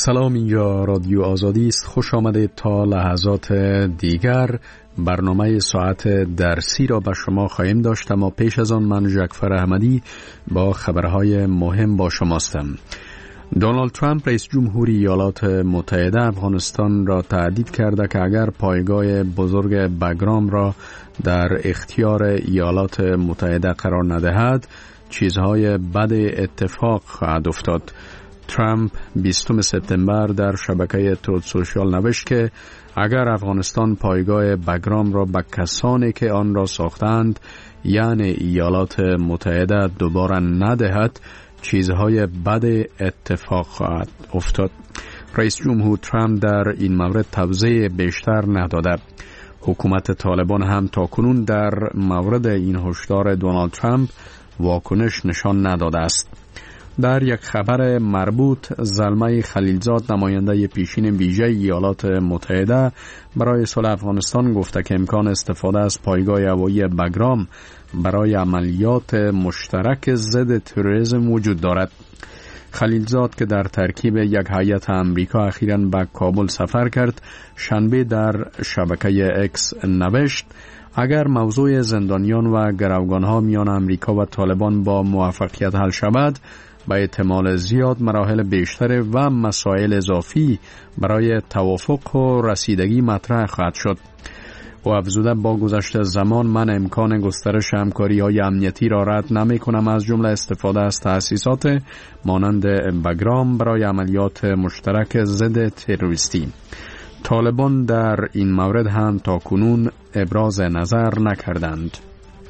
سلام، اینجا رادیو آزادی است. خوش آمدید تا لحظات دیگر. برنامه ساعت درسی را به شما خواهیم داشت، اما پیش از آن من جعفر احمدی با خبرهای مهم با شماستم. دونالد ترامپ رئیس جمهوری ایالات متحده افغانستان را تهدید کرده که اگر پایگاه بزرگ بگرام را در اختیار ایالات متحده قرار ندهد چیزهای بد اتفاق خواهد افتاد. ترامپ 20 سپتامبر در شبکه تروت سوشال نوشت که اگر افغانستان پایگاه بگرام را به کسانی که آن را ساختند یعنی ایالات متحده دوباره ندهد چیزهای بد اتفاق خواهد افتاد. رئیس جمهور ترامپ در این مورد توضیح بیشتر نداده. حکومت طالبان هم تاکنون در مورد این هشدار دونالد ترامپ واکنش نشان نداده است. در یک خبر مربوط، زلمه خلیلزاد نماینده پیشین ویژه ایالات متحده برای صلح افغانستان گفته که امکان استفاده از پایگاه هوایی بگرام برای عملیات مشترک ضد تروریسم وجود دارد. خلیلزاد که در ترکیب یک هیئت امریکا اخیراً به کابل سفر کرد، شنبه در شبکه اکس نوشت اگر موضوع زندانیان و گروگانها میان امریکا و طالبان با موفقیت حل شود، به احتمال زیاد مراحل بیشتر و مسائل اضافی برای توافق و رسیدگی مطرح خواهد شد. و افزوده با گذشت زمان من امکان گسترش همکاری‌های امنیتی را رد نمی‌کنم، از جمله استفاده از تأسیسات مانند بگرام برای عملیات مشترک ضد تروریستی. طالبان در این مورد هم تاکنون ابراز نظر نکردند.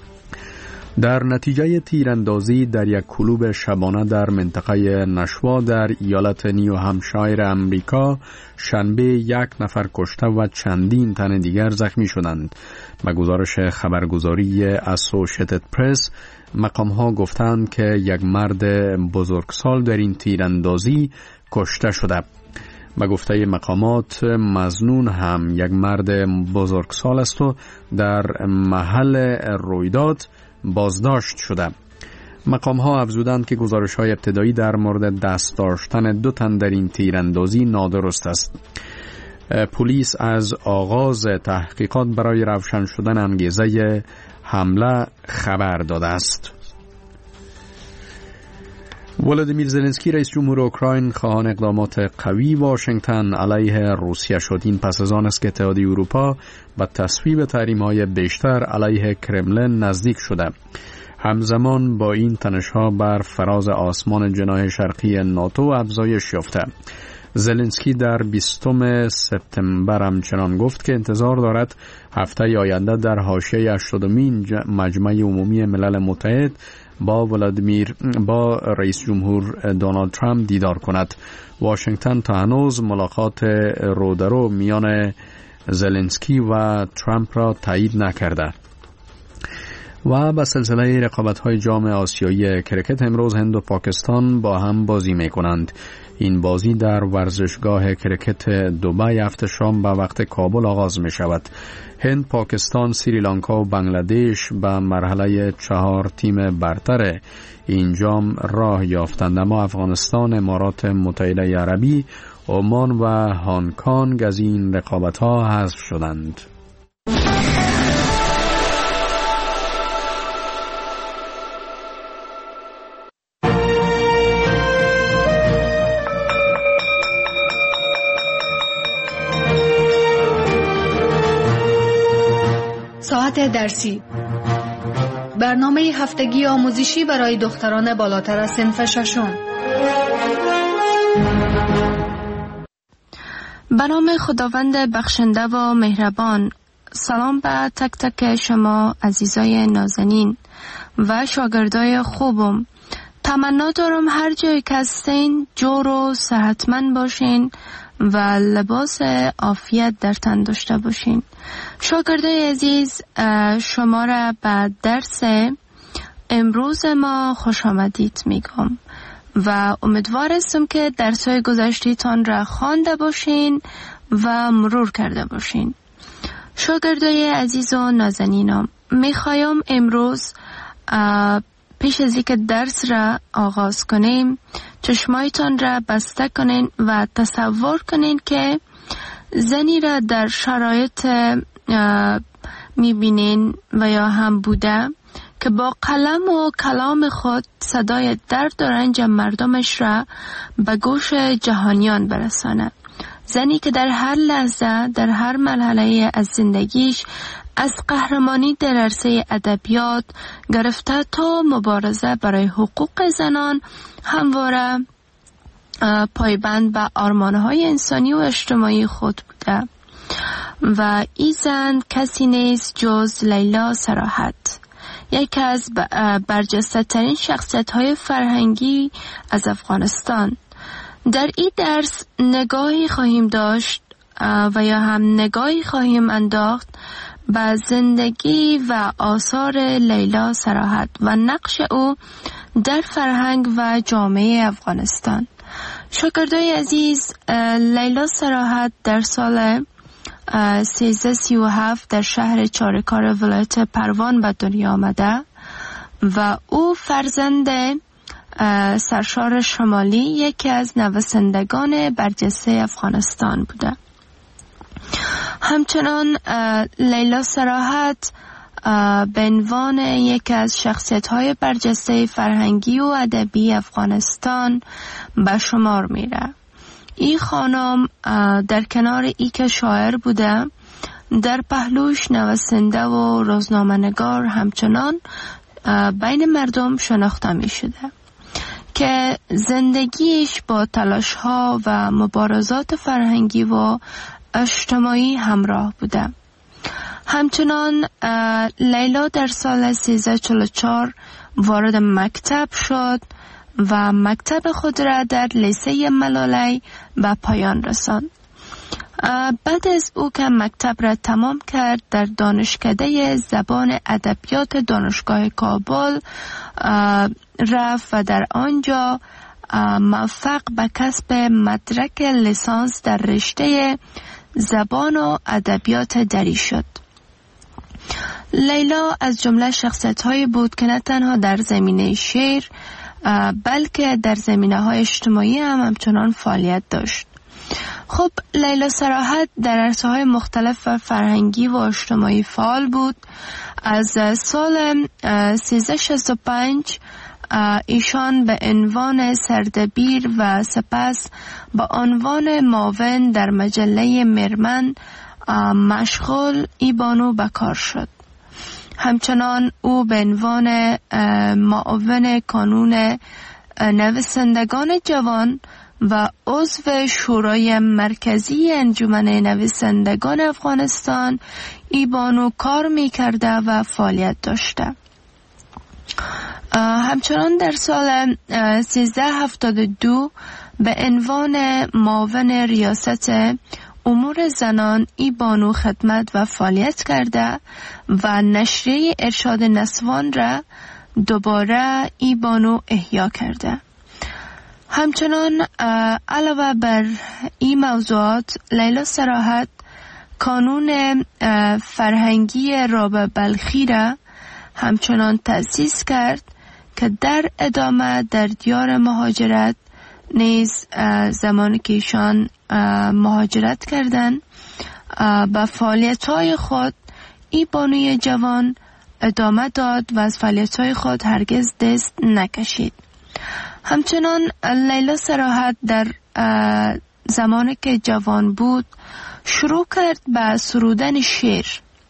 در نتیجه تیراندازی در یک کلوب شبانه در منطقه نشوا در ایالت نیو همشایر امریکا شنبه 1 نفر کشته و چندین تن دیگر زخمی شدند. به گزارش خبرگزاری اسوشییتد پرس، مقام‌ها گفتند که یک مرد بزرگسال در این تیراندازی کشته شده. به گفته مقامات مظنون هم یک مرد بزرگسال است و در محل رویداد بازداشت شده. مقام‌ها افزودند که گزارش‌های ابتدایی در مورد دست داشتن 2 تن در این تیراندازی نادرست است. پلیس از آغاز تحقیقات برای روشن شدن انگیزه حمله خبر داده است. ولادیمیر زلنسکی رئیس جمهور اوکراین خواهان اقدامات قوی واشنگتن علیه روسیه شد. این پس از آن است که اتحادیه اروپا به تصویب تحریم‌های بیشتر علیه کرملین نزدیک شده. همزمان با این تنش‌ها بر فراز آسمان جناح شرقی ناتو افزایش یافته. زلنسکی در 20 سپتامبر همچنان گفت که انتظار دارد هفته آینده در حاشیه 80مین مجمع عمومی ملل متحد با رئیس جمهور دونالد ترامپ دیدار کند. واشنگتن تا هنوز ملاقات رودرو میان زلنسکی و ترامپ را تایید نکرده. و به سلسله رقابت‌های جام آسیایی کرکت امروز هند و پاکستان با هم بازی می‌کنند. این بازی در ورزشگاه کرکت دبی هفته شام به وقت کابل آغاز می شود. هند، پاکستان، سریلانکا و بنگلادش به مرحله 4 تیم برتر این جام راه یافتند، اما افغانستان، امارات متحده عربی، عمان و هنگ کنگ از این رقابت‌ها حذف شدند. ساعت درسی، برنامه هفتگی آموزشی برای دختران بالاتر از صنف ششم. به نام خداوند بخشنده و مهربان. سلام به تک تک شما عزیزای نازنین و شاگردای خوبم. تمنا دارم هر جای که هستین جور و صحتمند باشین و لباس عافیت در تن داشته باشین. شاگردای عزیز، شما را به درس امروز ما خوش آمدید میگم و امیدوار هستم که درس‌های گذشته‌تان را خوانده باشین و مرور کرده باشین. شاگردای عزیز و نازنینم، میخوایم امروز پیش از اینکه درس را آغاز کنیم چشمایتان را بسته کنین و تصور کنین که زنی را در شرایط میبینین و یا هم بوده که با قلم و کلام خود صدای درد و رنج مردمش را به گوش جهانیان برسانه. زنی که در هر لحظه، در هر مرحله از زندگیش، از قهرمانی در عرصه ادبیات گرفته تا مبارزه برای حقوق زنان همواره پایبند به آرمانهای انسانی و اجتماعی خود بوده و این زن کسی نیست جز لیلا صراحت، یکی از برجسته ترین شخصیت های فرهنگی از افغانستان. در این درس نگاهی خواهیم داشت و یا هم نگاهی خواهیم انداخت به زندگی و آثار لیلا صراحت و نقش او در فرهنگ و جامعه افغانستان. شاگردای عزیز، لیلا صراحت در سال 1337 در شهر چارکار ولایت پروان به دنیا آمده و او فرزند سرشار شمالی، یکی از نویسندگان برجسته افغانستان بوده. همچنان لیلا صراحت به عنوان یکی از شخصیت‌های برجسته فرهنگی و ادبی افغانستان به شمار میره. این خانم در کنار ای که شاعر بوده، در پهلوش نویسنده و روزنامه‌نگار همچنان بین مردم شناخته می شده که زندگیش با تلاش‌ها و مبارزات فرهنگی و اجتماعی همراه بوده. همچنان لیلا در سال 1344 وارد مکتب شد و مکتب خود را در لیسه ملالی به پایان رساند. بعد از او که مکتب را تمام کرد، در دانشکده زبان ادبیات دانشگاه کابل رفت و در آنجا موفق به کسب مدرک لیسانس در رشته زبان و ادبیات دری شد. لیلا از جمله شخصیت‌هایی بود که نه تنها در زمینه شعر بلکه در زمینه‌های اجتماعی هم همچنان فعالیت داشت. خب لیلا صراحت در عرصه‌های مختلف و فرهنگی و اجتماعی فعال بود. از سال 1365 ایشان به عنوان سردبیر و سپس به عنوان معاون در مجله مرمن مشغول ایبانو به کار شد. همچنان او به عنوان معاون کانون نویسندگان جوان و عضو شورای مرکزی انجمن نویسندگان افغانستان ایبانو کار می کرده و فعالیت داشته. همچنان در سال 1372 به عنوان معاون ریاست امور زنان ایبانو خدمت و فعالیت کرده و نشریه ارشاد نسوان را دوباره ایبانو احیا کرده. همچنان علاوه بر این موضوعات، لیلا صراحت کانون فرهنگی رابع بلخی را همچنان تأسیس کرد که در ادامه در دیار مهاجرت نیز زمانی که ایشان مهاجرت کردن به فعالیت‌های خود این بانوی جوان ادامه داد و از فعالیت‌های خود هرگز دست نکشید. همچنان لیلا صراحت در زمانی که جوان بود شروع کرد به سرودن شعر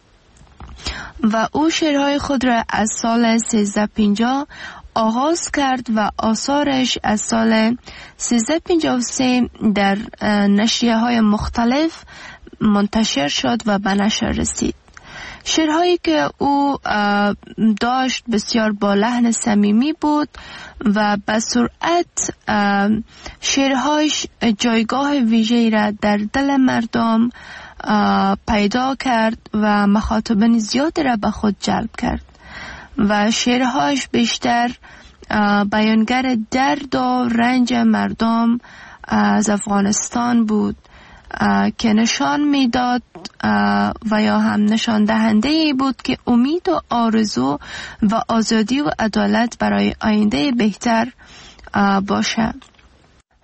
و او شعرهای خود را از سال 1350 آغاز کرد و آثارش از سال 1353 در نشریه های مختلف منتشر شد و به نشر رسید. شعرهایی که او داشت بسیار با لحن صمیمی بود و به سرعت شعرهایش جایگاه ویژه‌ای را در دل مردم پیدا کرد و مخاطبین زیادی را به خود جلب کرد و شعرهایش بیشتر بیانگر درد و رنج مردم از افغانستان بود که نشان میداد و یا هم نشان دهنده ای بود که امید و آرزو و آزادی و عدالت برای آینده بهتر باشه.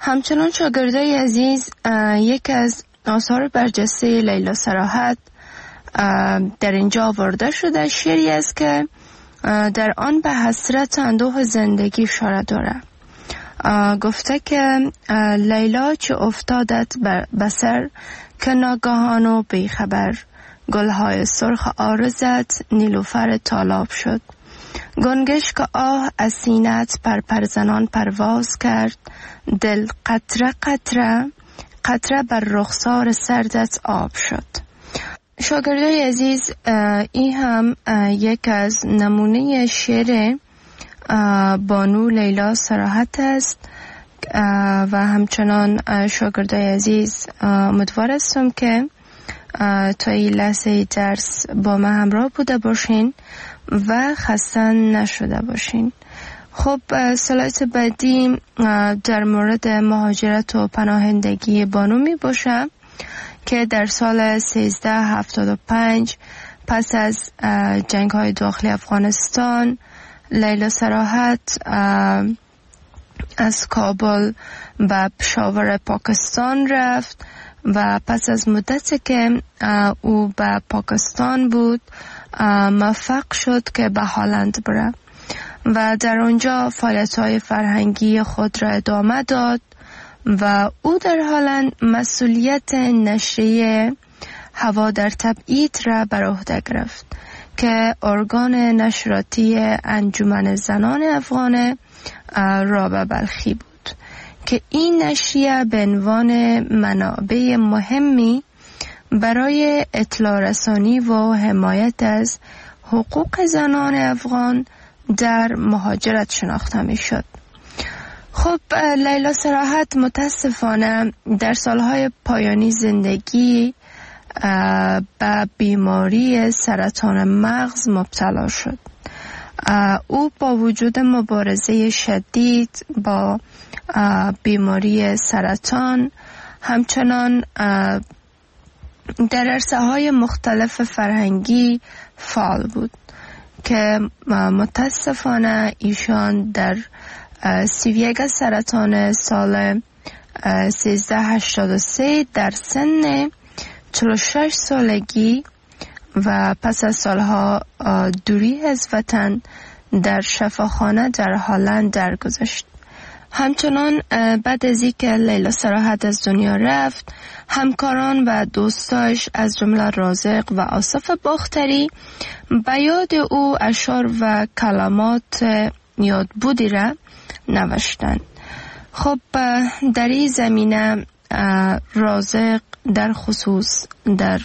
همچنان شاگردای عزیز، یک از آثار برجسته لیلا صراحت در اینجا آورده شده. شعری است که در آن به حسرت اندوه زندگی اشاره داره. گفته که لیلا چه افتادت به سر که ناگهان و بیخبر، گلهای سرخ عارضت نیلوفر تالاب شد. گنگش که آه از سینت پرزنان پرواز کرد، دل قطره قطره قطره بر رخسار سردت آب شد. شاگردای عزیز، این هم یک از نمونه شعر بانو لیلا صراحت است و همچنان شاگردای عزیز امیدوار هستم که تا این لحظه درس با ما همراه بوده باشین و خسته نشده باشین. خب سلایت بعدی در مورد مهاجرت و پناهندگی بانو می باشه که در سال 1375 پس از جنگ های داخلی افغانستان لیلا صراحت از کابل به پشاور پاکستان رفت و پس از مدتی که او به پاکستان بود موفق شد که به هلند بره و در آنجا فعالیت‌های فرهنگی خود را ادامه داد و او در هلند مسئولیت نشریه هوا در تبعید را بر عهده گرفت که ارگان نشراتی انجمن زنان افغان رابعه بلخی بود که این نشریه به عنوان منابع مهمی برای اطلاع رسانی و حمایت از حقوق زنان افغان در مهاجرت شناخته می شد. خب لیلا صراحت متاسفانه در سالهای پایانی زندگی به بیماری سرطان مغز مبتلا شد. او با وجود مبارزه شدید با بیماری سرطان همچنان در عرصه‌های مختلف فرهنگی فعال بود که متاسفانه ایشان در 31 سرطان سال 1383 در سن 46 سالگی و پس از سالها دوری از وطن در شفاخانه در هلند درگذشت. همچنان بعد از اینکه لیلا صراحت از دنیا رفت، همکاران و دوستاش از جمله رازق و آصف باختری به یاد او اشعار و کلمات یادبودی را نوشتند. خب در این زمینه رازق در خصوص در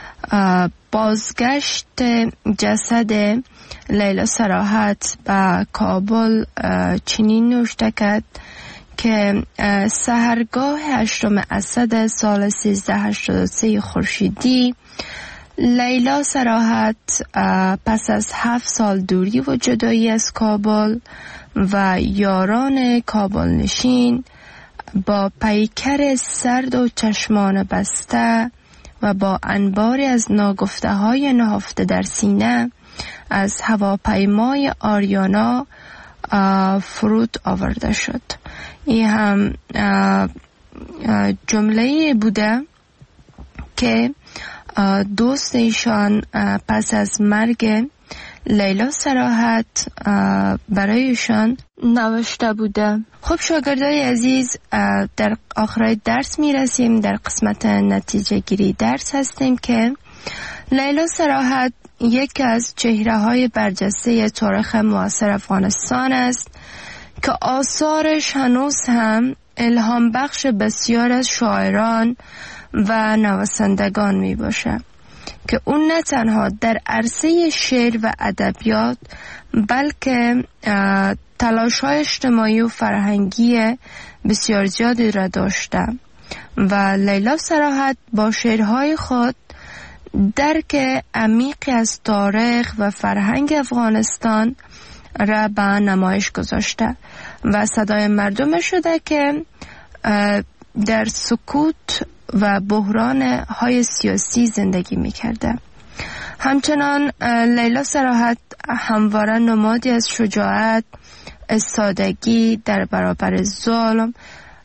بازگشت جسد لیلا صراحت به کابل چنین نوشته کرد که سحرگاه 8 اسد سال 1383 خورشیدی لیلا صراحت پس از 7 سال دوری و جدایی از کابل و یاران کابل نشین با پیکر سرد و چشمان بسته و با انباری از ناگفته های نهفته در سینه از هواپیمای آریانا فرود آورده شد. این هم جمله بوده که دوست ایشان پس از مرگ لیلا صراحت برایشان نوشته بوده. خب شاگردای عزیز، در آخر درس می رسیم. در قسمت نتیجه گیری درس هستیم که لیلا صراحت یک از چهره های برجسته تاریخ معاصر افغانستان است که آثارش هنوز هم الهام بخش بسیار از شاعران و نویسندگان می باشه که اون نه تنها در عرصه شعر و ادبیات بلکه تلاش‌های اجتماعی و فرهنگی بسیار زیادی را داشته و لیلا صراحت با شعرهای خود درک عمیقی از تاریخ و فرهنگ افغانستان را به نمایش گذاشته و صدای مردم شده که در سکوت و بحران های سیاسی زندگی می کرده. همچنان لیلا صراحت همواره نمادی از شجاعت، استادگی در برابر ظلم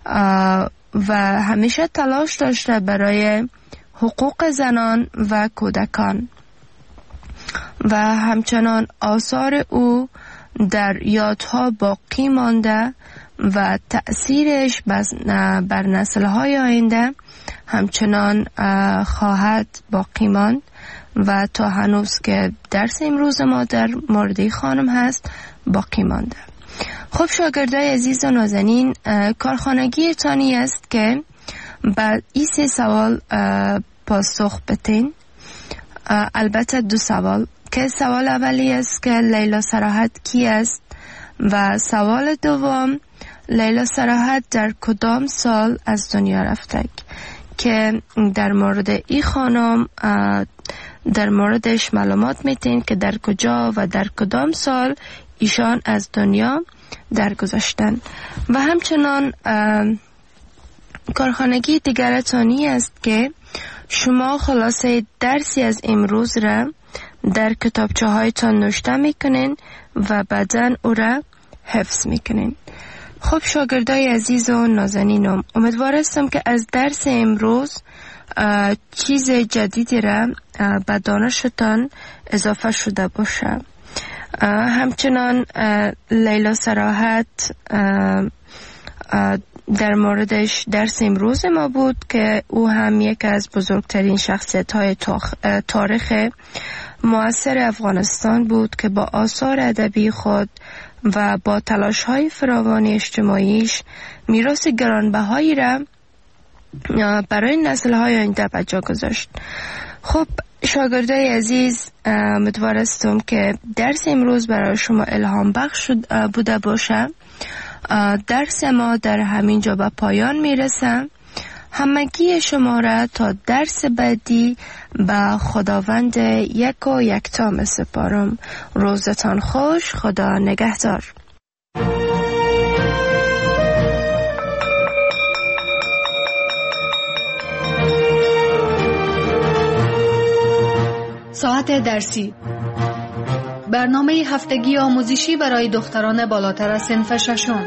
و همیشه تلاش داشته برای حقوق زنان و کودکان و همچنان آثار او در یادها باقی مانده و تأثیرش بر نسل‌های آینده همچنان خواهد باقی ماند و تا هنوز که درس امروز ما در مورد خانم هست باقی مانده. خب شاگردای عزیز و نازنین، کارخانگی تانی است که بعد این 3 سوال پاسخ بتین. البته 2 سوال که سوال اولی است که لیلا صراحت کی است و سوال دوم لیلا صراحت در کدام سال از دنیا رفته، که در مورد این خانم در موردش معلومات میتین که در کجا و در کدام سال ایشان از دنیا درگذشتن. و همچنان کارخانگی دیگر تانی است که شما خلاصه درسی از امروز را در کتابچه هایتان نوشته میکنین و بعداً او را حفظ میکنین. خب شاگردای عزیز و نازنینم، امیدوار هستم که از درس امروز چیز جدیدی را به دانشتان اضافه شده باشه. همچنان لیلا صراحت در موردش درس امروز ما بود که او هم یک از بزرگترین شخصیت‌های تاریخ معاصر افغانستان بود که با آثار ادبی خود و با تلاش‌های فراوان اجتماعیش میراث گرانبهایی را برای نسل‌های آینده به جا گذاشت. خب شاگردای عزیز، امیدوار هستم که درس امروز برای شما الهام بخش بوده باشه. درس ما در همین جا به پایان میرسه. همگی شما را تا درس بعدی به خداوند یک و یکتا می سپارم. روزتان خوش. خدا نگهدار. ساعت درسی، برنامه هفتگی آموزشی برای دختران بالاتر از صنف ششم.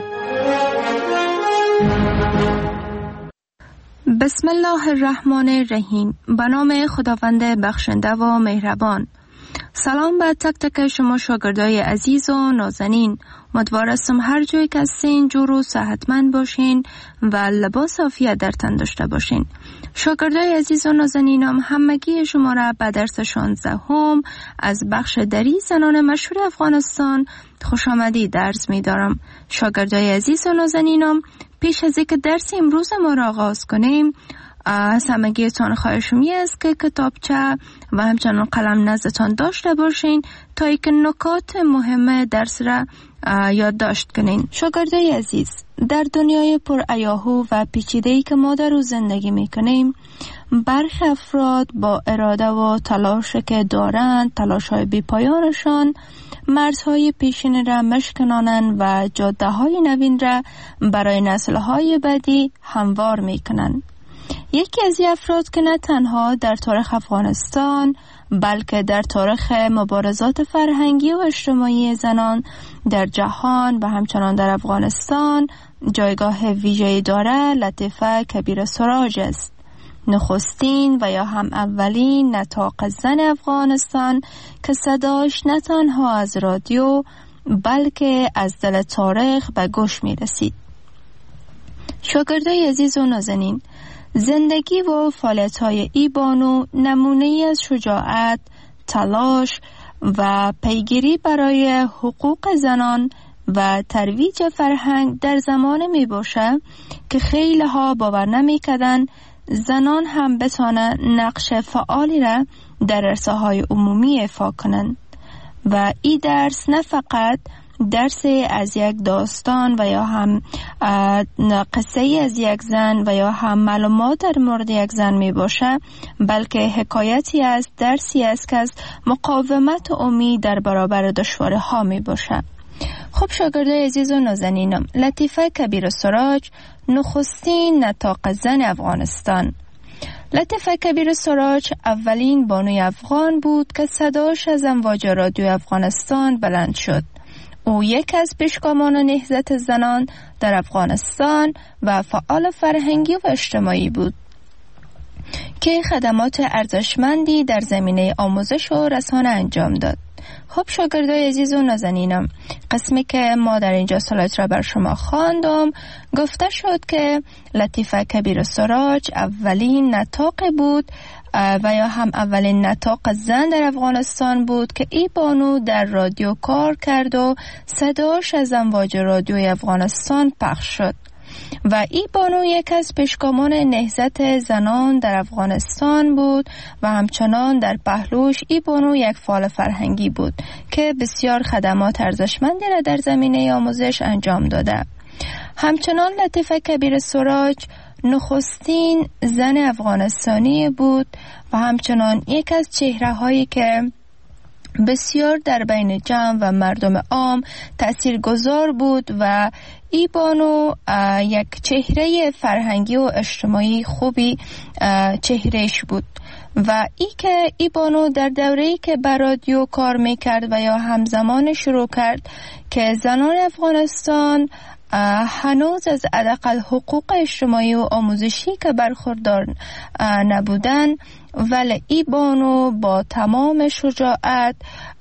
بسم الله الرحمن الرحیم. به نام خداوند بخشنده و مهربان. سلام به تک تک شما شاگردای عزیز و نازنین. امیدوار هستم هر جایی که هستین جور و صحتمند باشین و لباس عافیت در تن داشته باشین. شاگردای عزیز و نازنینم، همگی شما را به درس 16 از بخش دری زنان مشهور افغانستان خوش آمدید درس می دارم. شاگردای عزیز و نازنینم، پیش از اینکه درس امروز ما را آغاز کنیم، از همگیتان خواهشم است که کتابچه و همچنان قلم نزدتان داشته باشین تا اینکه نکات مهم درس را یادداشت کنین. شاگردای عزیز، در دنیای پر ایاهو و پیچیده‌ای که ما در او زندگی میکنیم، برخی افراد با اراده و تلاش که دارند، تلاش‌های بی‌پایانشان مرزهای پیشین را مشکنانند و جاده‌های نوین را برای نسل‌های بعدی هموار میکنند. یکی از این افراد که نه تنها در تاریخ افغانستان بلکه در تاریخ مبارزات فرهنگی و اجتماعی زنان در جهان و همچنان در افغانستان جایگاه ویژه‌ای داره، لطیفه کبیر سراج است. نخستین و یا هم اولین نطاق زن افغانستان که صداش نه تنها از رادیو بلکه از دل تاریخ به گوش می رسید. شاگردای عزیز و نازنین، زندگی و فعالیت‌های ای بانو نمونه‌ای از شجاعت، تلاش و پیگیری برای حقوق زنان و ترویج فرهنگ در زمان می باشه که خیلی ها باور نمی کردن زنان هم بتانن نقش فعالی را در عرصه‌های عمومی ایفا کنند. و این درس نه فقط درس از یک داستان و یا هم قصه از یک زن و یا هم معلومات در مورد یک زن می باشه، بلکه حکایتی است، درسی است که از مقاومت و امید در برابر دشواری ها می باشه. خب شاگردای عزیز و نازنینم، لطیفه کبیر سراج نخستین نطاق زن افغانستان. لطیفه کبیر سراج اولین بانوی افغان بود که صداش از امواج رادیو افغانستان بلند شد. او یکی از پیشگامان نهضت زنان در افغانستان و فعال فرهنگی و اجتماعی بود که خدمات ارزشمندی در زمینه آموزش و رسانه انجام داد. خب شاگردای عزیز و نازنینم، قسمی که ما در اینجا سلایت را بر شما خواندم گفته شد که لطیفه کبیر سراج اولین نطاق بود و یا هم اولین نطاق زن در افغانستان بود که ای بانو در رادیو کار کرد و صداش از امواج رادیوی افغانستان پخش شد و ای بانو یک از پیشگامان نهضت زنان در افغانستان بود و همچنان در پهلوش ای بانو یک فعال فرهنگی بود که بسیار خدمات ارزشمندی را در زمینه آموزش انجام داده. همچنان لطیفه کبیر سراج نخستین زن افغانستانی بود و همچنان یک از چهره هایی که بسیار در بین جمع و مردم عام تاثیرگذار بود و ای بانو یک چهره فرهنگی و اجتماعی خوبی چهرهش بود و ای بانو در دوره‌ای که بر رادیو کار میکرد و یا همزمان شروع کرد که زنان افغانستان هنوز از حداقل حقوق اجتماعی و آموزشی که برخوردار نبودن، ولی ای بانو با تمام شجاعت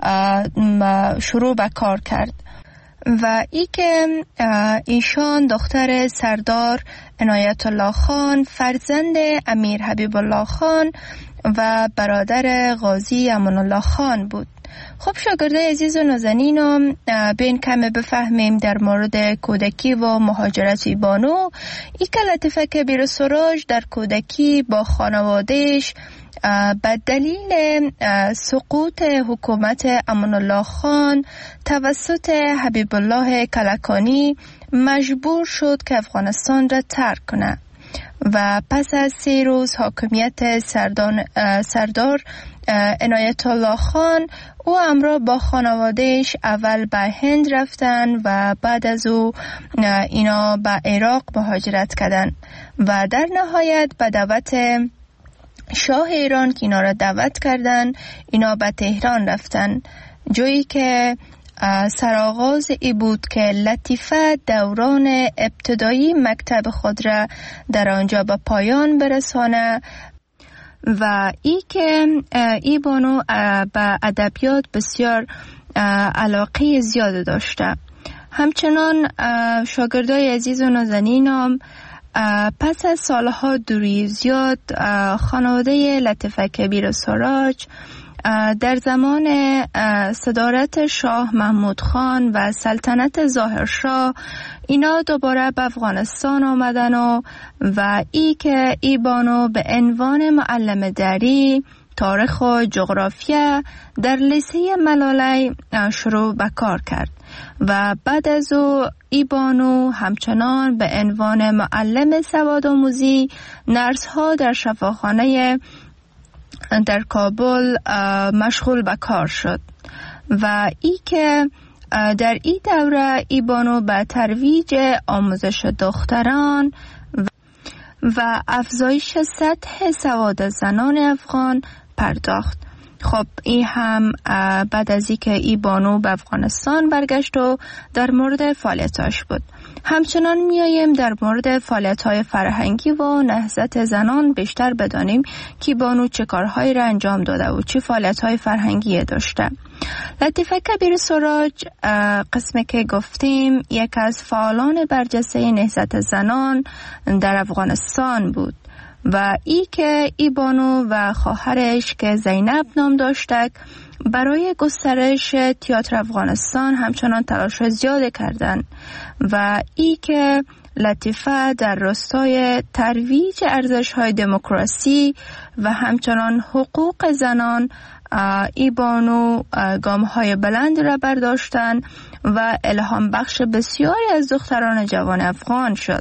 شروع به کار کرد و ایشان دختر سردار عنایت الله خان، فرزند امیر حبیب الله خان و برادر غازی امان الله خان بود. خب شاگردای عزیز و نازنینم، بین کمی بفهمیم در مورد کودکی و مهاجرت ای بانو. ای که لطیفه کبیر سراج در کودکی با خانوادهش به دلیل سقوط حکومت امان الله خان توسط حبیب الله کلکانی مجبور شد که افغانستان را ترک کنه و پس از 3 روز حاکمیت سردار عنایت الله خان او همراه با خانوادهش اول به هند رفتن و بعد از او اینا به عراق مهاجرت کردن و در نهایت به دعوت شاه ایران که اینا را دعوت کردن اینا به تهران رفتن، جایی که سرآغاز ای بود که لطیفه دوران ابتدایی مکتب خود را در آنجا به پایان برسانه و ای بانو به ادبیات بسیار علاقه زیاد داشته. همچنان شاگردای عزیز و نازنینم، پس از سالها دوری زیاد خانواده لطیفه کبیر سراج در زمان صدارت شاه محمود خان و سلطنت ظاهرشاه اینا دوباره به افغانستان آمدن و ای بانو به عنوان معلم دری تاریخ و جغرافیا در لیسه ملالی شروع به کار کرد و بعد از او ای بانو همچنان به عنوان معلم سوادآموزی نرس ها در شفاخانه در کابل مشغول به کار شد و که در این دوره ای بانو به ترویج آموزش دختران و افزایش سطح سواد زنان افغان پرداخت. خب این هم بعد از اینکه ای بانو به افغانستان برگشت و در مورد فعالیتاش بود. همچنان میاییم در مورد فعالیت‌های فرهنگی و نهضت زنان بیشتر بدانیم که بانو چه کارهایی را انجام داده و چه فعالیت‌های فرهنگی داشته. لطیفه کبیر سراج قسمی که گفتیم یک از فعالان برجسته نهضت زنان در افغانستان بود و ای بانو و خواهرش که زینب نام داشتک برای گسترش تئاتر افغانستان همچنان تلاش زیاد کردند و که لطیفه در راستای ترویج ارزش‌های دموکراسی و همچنان حقوق زنان ای بانو گام‌های بلند را برداشتند و الهام بخش بسیاری از دختران جوان افغان شد.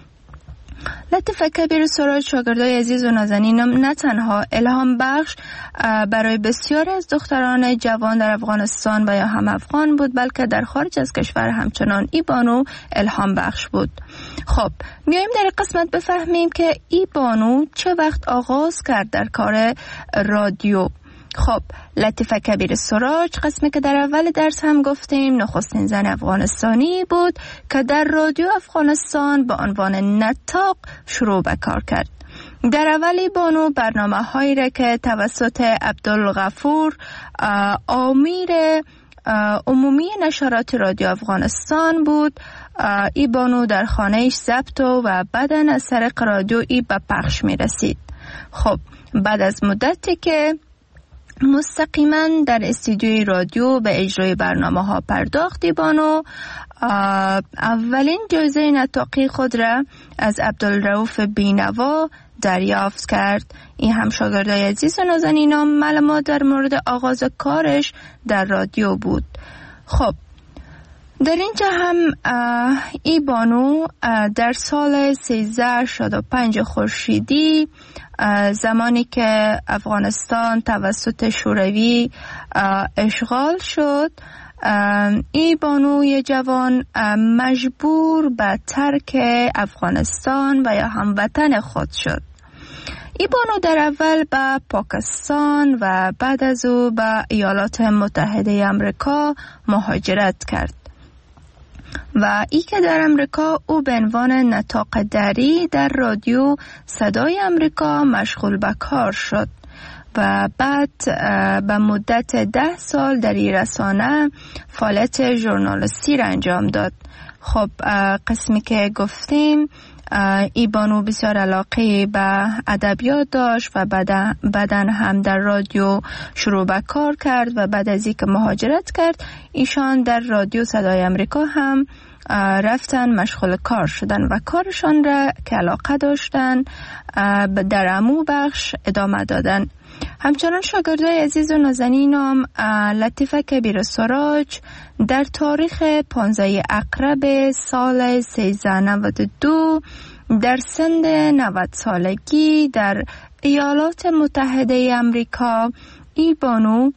لطیفه کبیر سراج شاگردای عزیز و نازنینم نه تنها الهام بخش برای بسیاری از دختران جوان در افغانستان و یا هم افغان بود، بلکه در خارج از کشور همچنان ای بانو الهام بخش بود. خب میایم در قسمت بفهمیم که ای بانو چه وقت آغاز کرد در کار رادیو. خب لطیفه کبیر سراج، قسمی که در اول درس هم گفتیم، نخستین زن افغانستانی بود که در رادیو افغانستان با عنوان نطاق شروع به کار کرد. در اولی بانو برنامه هایی را که توسط عبدالغفور آمیر عمومی نشرات رادیو افغانستان بود، ای بانو در خانهش ضبط و بعداً از طریق رادیو ای به پخش می رسید. خب بعد از مدتی که مستقیما در استودیوی رادیو به اجرای برنامه ها پرداخت، بانو اولین جایزه نطاقی خود را از عبدالرؤوف بینوا دریافت کرد. این هم شاگردای عزیز و نازنینم معلومات در مورد آغاز کارش در رادیو بود. خب در اینجا هم ای بانو در سال 1365 خورشیدی، زمانی که افغانستان توسط شوروی اشغال شد، ای بانوی جوان مجبور به ترک افغانستان و یا هموطن خود شد. ای بانو در اول به پاکستان و بعد از او به ایالات متحده آمریکا مهاجرت کرد و ای که در امریکا او به عنوان نطاق دری در رادیو صدای امریکا مشغول به کار شد و بعد به مدت 10 سال در این رسانه فعالیت ژورنالیستی را انجام داد. خب قسمی که گفتیم، ای بانو بسیار علاقه به ادبیات داشت و بعداً هم در رادیو شروع به کار کرد و بعد از اینکه مهاجرت کرد، ایشان در رادیو صدای امریکا هم رفتن مشغول کار شدن و کارشان را که علاقه داشتن در عمو بخش ادامه دادن. همچنان شاگردای عزیز و نازنینم، لطیفه کبیر سراج در تاریخ 15 اقرب سال 1392 در سن 90 سالگی در ایالات متحده آمریکا، ای بانو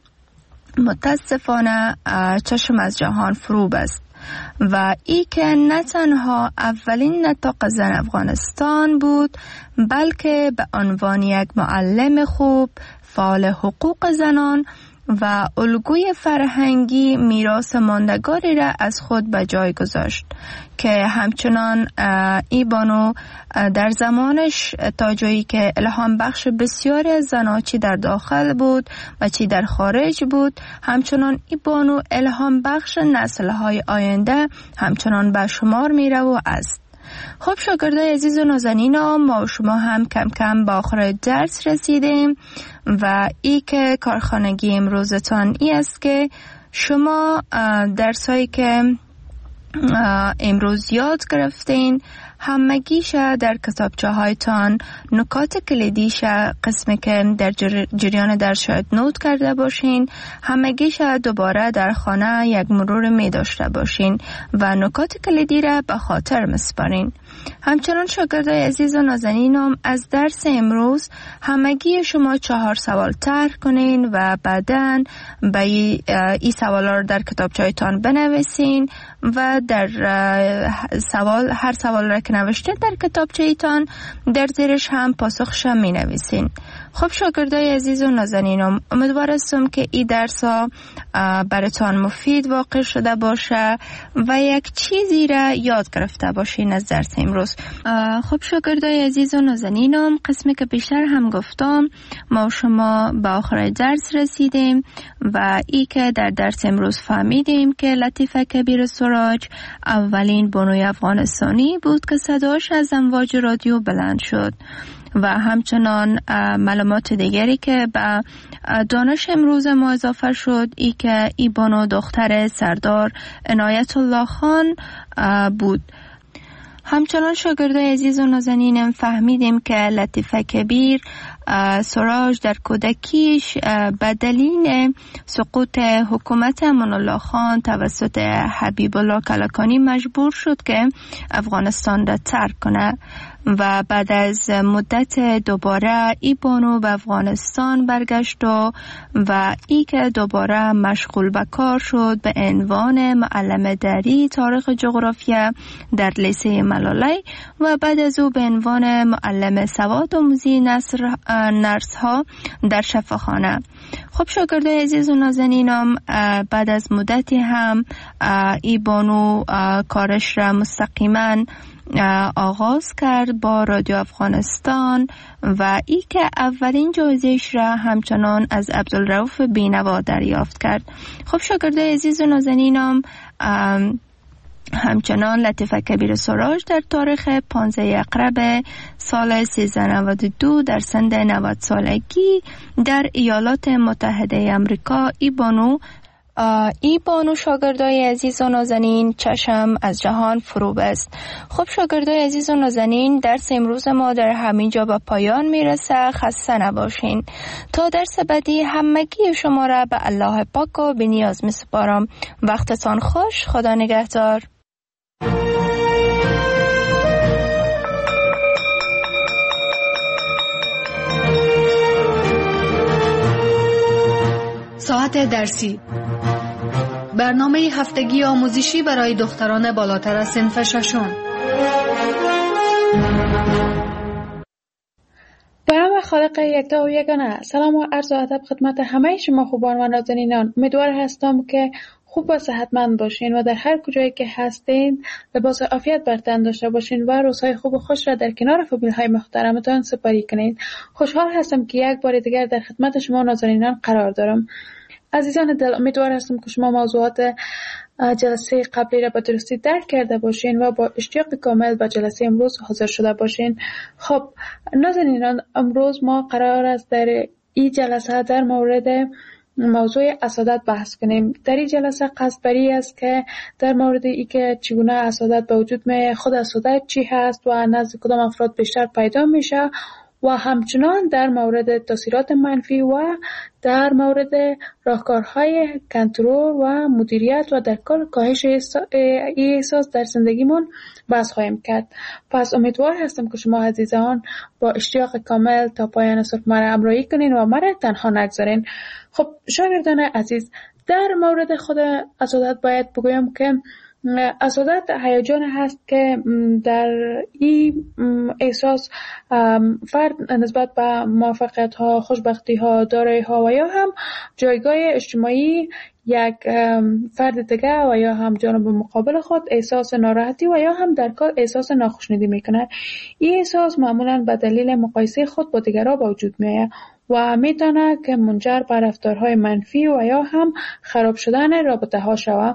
متاسفانه چشم از جهان فرو بست و ای که نه تنها اولین نطاق زن افغانستان بود، بلکه به عنوان یک معلم خوب، فعال حقوق زنان و الگوی فرهنگی میراث ماندگاری را از خود به جای گذاشت که همچنان ای بانو در زمانش تا جایی که الهام بخش بسیاری از زنها چی در داخل بود و چی در خارج بود، همچنان ای بانو الهام بخش نسل‌های آینده همچنان به شمار میره و است. خب شاگردای عزیز و نازنینم، ما و شما هم کم کم به آخر درس رسیدیم و ای که کارخانگی امروزتان ای است که شما درسایی که امروز یاد گرفتین همگیش در کتابچه هایتان نکات کلیدیش، قسمی که در جریان درس شاید نوت کرده باشین، همگیش دوباره در خانه یک مرور می داشته باشین و نکات کلیدی را به خاطر مسپارین. همچنان شاگردای عزیز و نازنینم، از درس امروز همگی شما 4 سوال طرح کنین و بعداً به این سوالا رو در کتابچه هایتان بنویسین و در هر سوال را که نوشته در کتابچه ایتان در زیرش هم پاسخش می نویسین. خب شاگردای عزیز و نازنینم، امیدوار هستم که این درس ها براتان مفید واقع شده باشه و یک چیزی را یاد گرفته باشین از درس امروز. خب شاگردای عزیز و نازنینم، قسمی که بیشتر هم گفتم، ما و شما به آخر درس رسیدیم و ای که در درس امروز فهمیدیم که لطیفه کبیر سراج اولین بانوی افغانستانی بود که صداش از امواج رادیو بلند شد و همچنان معلومات دیگری که به دانش امروز ما اضافه شد، ای که ای بانو دختر سردار عنایت الله خان بود. همچنان شاگردای عزیز و نازنینم فهمیدیم که لطیفه کبیر سراج در کودکیش به دلیل سقوط حکومت امان الله خان توسط حبیب الله کلکانی مجبور شد که افغانستان را ترک کنه و بعد از مدت دوباره ای بانو به افغانستان برگشت و ای که دوباره مشغول به کار شد به عنوان معلم دری تاریخ جغرافیا در لیسه ملالی و بعد از او به عنوان معلم سواد آموزی نرس ها در شفاخانه. خب شاگردای عزیز و نازنینم، بعد از مدتی هم ای بانو کارش را مستقیما آغاز کرد با رادیو افغانستان و ای که اولین جایزه‌اش را همچنان از عبدالرؤوف بینوا دریافت کرد. خب شاگردای عزیز و نازنینم، همچنان لطیفه کبیر سراج در تاریخ 15 اقرب سال 1392 در سن 90 سالگی در ایالات متحده امریکا ای بانو شاگردای عزیز و نازنین چشم از جهان فرو بست. خب شاگردای عزیز و نازنین، درس امروز ما در همین جا به پایان میرسه. خسته نباشین. تا درس بعدی همگی شما را به الله پاک و بی‌نیاز میسپارم. وقتتان خوش. خدا نگهدار. ساعت درسی، برنامه هفتگی آموزشی برای دختران بالاتر از صنف ششم. به نام خالق یکتا و یگانه، سلام و عرض و ادب خدمت همه شما خوبان و نازنینان. امیدوار هستم که خوب و صحتمند باشین و در هر کجایی که هستین لباس عافیت بر تن داشته باشین و روزهای خوب و خوش را در کنار فامیل‌های محترمتان سپری کنین. خوشحال هستم که یک بار دیگر در خدمت شما نازنینان قرار دارم. عزیزان دل، امیدوار هستم که شما موضوعات جلسه قبلی را به درستی درک کرده باشین و با اشتیاق کامل به جلسه امروز حاضر شده باشین. خب نازنینان، امروز ما قرار است در این جلسه در مورد موضوع اسادت بحث کنیم. در این جلسه قصد بری است که در مورد ای که چگونه اسادت به وجود میاد، خود اسادت چی هست و نزد کدام افراد بیشتر پیدا میشه و همچنان در مورد تاثیرات منفی و در مورد راهکارهای کنترل و مدیریت و در کل کاهش احساس در زندگیمون بحث خواهیم کرد. پس امیدوار هستم که شما عزیزان با اشتیاق کامل تا پایان صبح مرا همراهی کنین و مرا تنها نگذارین. خب شاگردان عزیز، در مورد خود اسادت باید بگویم که اسادت هیجان هست که در این احساس فرد نسبت به موفقیت ها، خوشبختی ها، دارایی ها و یا هم جایگاه اجتماعی یک فرد دیگه و یا هم جانب مقابل خود احساس ناراحتی و یا هم در کل احساس ناخوشنودی میکنه. این احساس معمولا به دلیل مقایسه خود با دیگران به وجود میاد و میتونه که منجر به رفتارهای منفی و یا هم خراب شدن رابطه ها شود.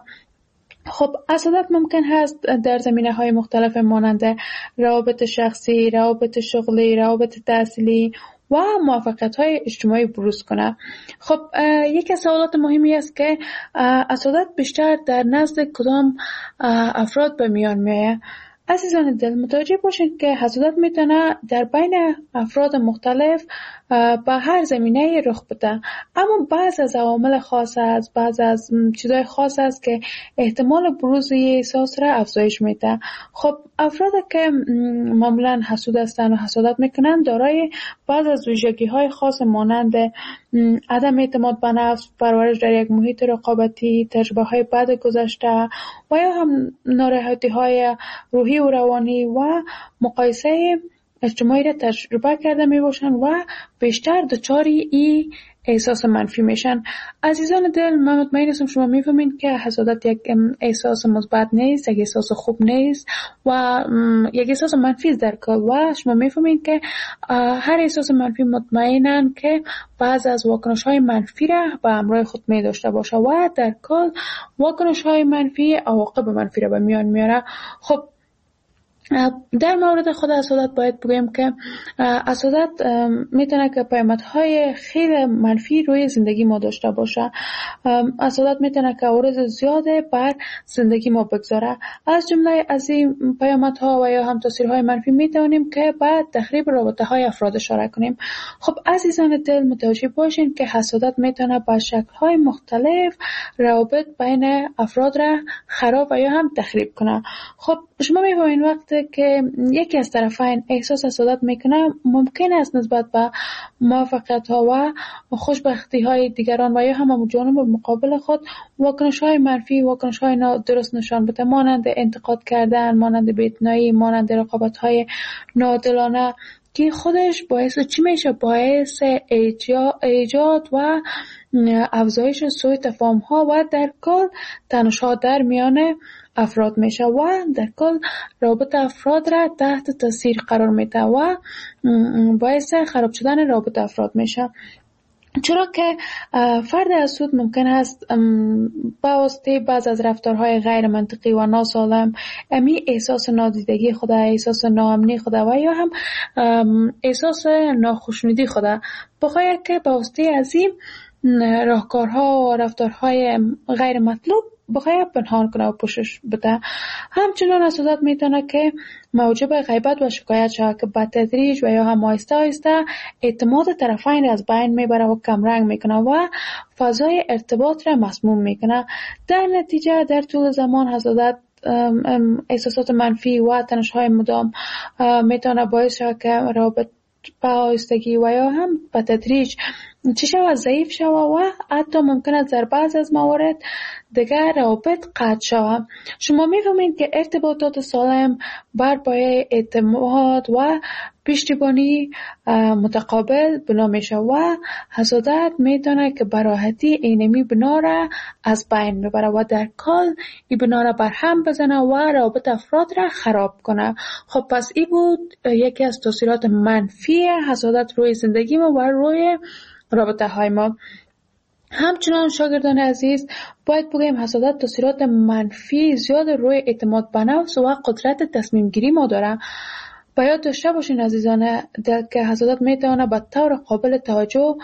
خب اسادت ممکن هست در زمینه‌های مختلف مانند روابط شخصی، روابط شغلی، روابط تحصیلی و موفقیت‌های اجتماعی بروز کنه. خب یکی از سوالات مهمی است که اسادت بیشتر در نزد کدام افراد به میان میاد. عزیزان دل، متوجه باشید که حسادت میتونه در بین افراد مختلف به هر زمینه رخ بده، اما بعض از عوامل خاص است، بعض از چیزای خاص است که احتمال بروز احساس را افزایش میده. خب افرادی که معمولا حسود هستند و حسادت میکنن دارای بعض از ویژگی‌های خاص مانند عدم اعتماد به نفس، پرورش در یک محیط رقابتی، تجربه‌های بد گذشته و یا هم ناراحتی‌های روحی و روانی و مقایسه اجتماعی را تجربه کرده می باشند و بیشتر دچاری این احساس منفی میشن. عزیزان دل، من مطمئن هستم شما میفهمین که حسادت یک احساس مثبت نیست، یک احساس خوب نیست و یک احساس منفی است در کل و شما میفهمین که هر احساس منفی مطمئنن که بعض از واکنش‌های منفی را به همراه خود می داشته باشه و در کل واکنش‌های منفی عواقب منفی را به میان میاره. خب در مورد خود حسادت باید بگویم که حسادت میتونه که پیامدهای خیلی منفی روی زندگی ما داشته باشه. حسادت میتونه که عوارض زیاده بر زندگی ما بگذاره. از جمله از این پیامدها و یا هم تاثیرهای منفی میتونیم که بعد تخریب رابطه های افراد اشاره کنیم. خب عزیزان دل، متوجه باشین که حسادت میتونه با شکل‌های مختلف روابط بین افراد را خراب و یا هم تخریب کنه. خب شما می‌بینید وقتی که یکی از طرفین احساس حسادت میکنه، ممکن است نسبت به موفقیت‌ها و خوشبختی‌های دیگران و یا هم جانب مقابل خود واکنش‌های منفی، واکنش‌های نادرست نشان بده، مانند انتقاد کردن، مانند بی‌اعتنایی، مانند رقابت‌های ناعادلانه که خودش باعث چی میشه؟ باعث ایجاد و افزایش سوء تفاهم‌ها و در کل تنش‌ها در میان افراد میشه و در کل رابطه افراد را تحت تاثیر قرار میده و باعث خراب شدن رابطه افراد میشه. چرا که فرد حسود ممکن است با واسطه بعض از رفتارهای غیر منطقی و ناسالم احساس نادیدگی خود، احساس ناامنی خود و یا هم احساس ناخوشنودی خود بخواهد که با واسطه از این راهکارها و رفتارهای غیر مطلوب بخواهد پنهان کنه و پوشش بده. همچنان حسادت میتونه که موجب غیبت و شکایت شود که به تدریج و یا هم آهسته آهسته اعتماد طرفین را از بین میبره و کمرنگ میکنه و فضای ارتباط را مسموم میکنه. در نتیجه در طول زمان حسادت احساسات منفی و تنش‌های مدام میتونه باعث شود که رابطه به آهستگی و یا هم به تدریج چی شود؟ ضعیف شود و حتی ممکن است در بعض از موارد دیگر روابط قطع شود. شما می‌فهمید که ارتباطات سالم بر پایه اعتماد و پشتیبانی متقابل بنا میشه و حسادت میتونه که به راحتی اینمی بنا را از بین ببره و در کل این بنا را برهم بزنه و روابط افراد را خراب کنه. خب پس این بود یکی از تاثیرات منفی حسادت روی زندگی ما و روی رابطه های ما. همچنان شاگردان عزیز باید بگیم حسادت تاثیرات منفی زیاد روی اعتماد به نفس و قدرت تصمیم گیری ما داره. باید داشته باشین عزیزان که حسادت میتونه به طور قابل توجه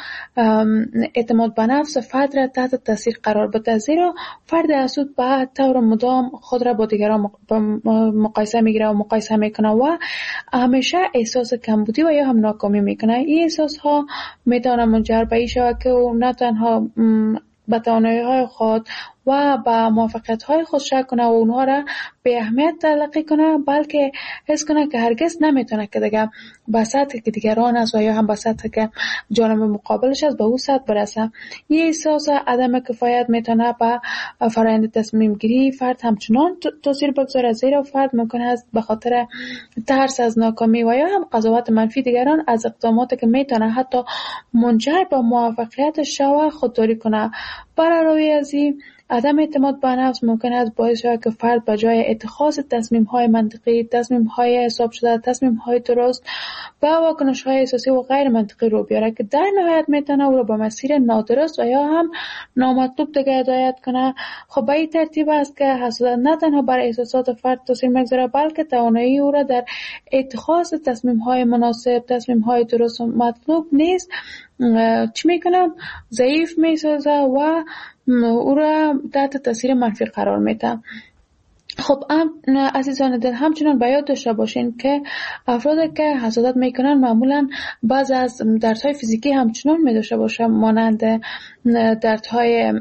اعتماد به نفس فرد را تحت تاثیر قرار بده، زیرا فرد حسود به طور مدام خود را با دیگران مقایسه میگیره و مقایسه میکنه و همیشه احساس کمبودی و یا هم ناکامی میکنه. این احساس ها میتونه منجر به این شود که او نه تنها به توانایی‌های خود و به موفقیت‌های خود شک کنه و اونها را به اهمیت تلقی کنه، بلکه حس کنه که هرگز نمیتونه که دیگه به سطحی که دیگران است و یا هم به سطحی که جانب مقابلش است به اون سطح برسه. این احساس عدم کفایت میتونه به فرآیند تصمیم گیری فرد همچنان تاثیر بگذاره، زیرا فرد ممکن است به خاطر ترس از ناکامی و یا هم قضاوت منفی دیگران از اقداماتی که میتونه حتی منجر به موفقیت شود خودداری کنه. برای از این عدم اعتماد به نفس ممکن است باعث شود که فرد به جای اتخاذ تصمیم‌های منطقی، تصمیم‌های حساب شده، تصمیم‌های درست و واکنش‌های احساسی و غیر منطقی رو بیاره که در نهایت میتونه او را به مسیر نادرست و یا هم نامطلوب دیگه هدایت کنه. خب به این ترتیب است که حسادت نه تنها بر احساسات فرد تاثیر میگذاره، بلکه توانایی او را در اتخاذ تصمیم‌های مناسب، تصمیم‌های درست و مطلوب نیست چی میکنم؟ ضعیف میسازه و او را تحت تاثیر منفی قرار میده. خب عزیزان دل همچنان باید داشته باشین که افرادی که حسادت میکنن معمولا بعض از دردهای فیزیکی همچنان میداشته باشه، مانند دردهای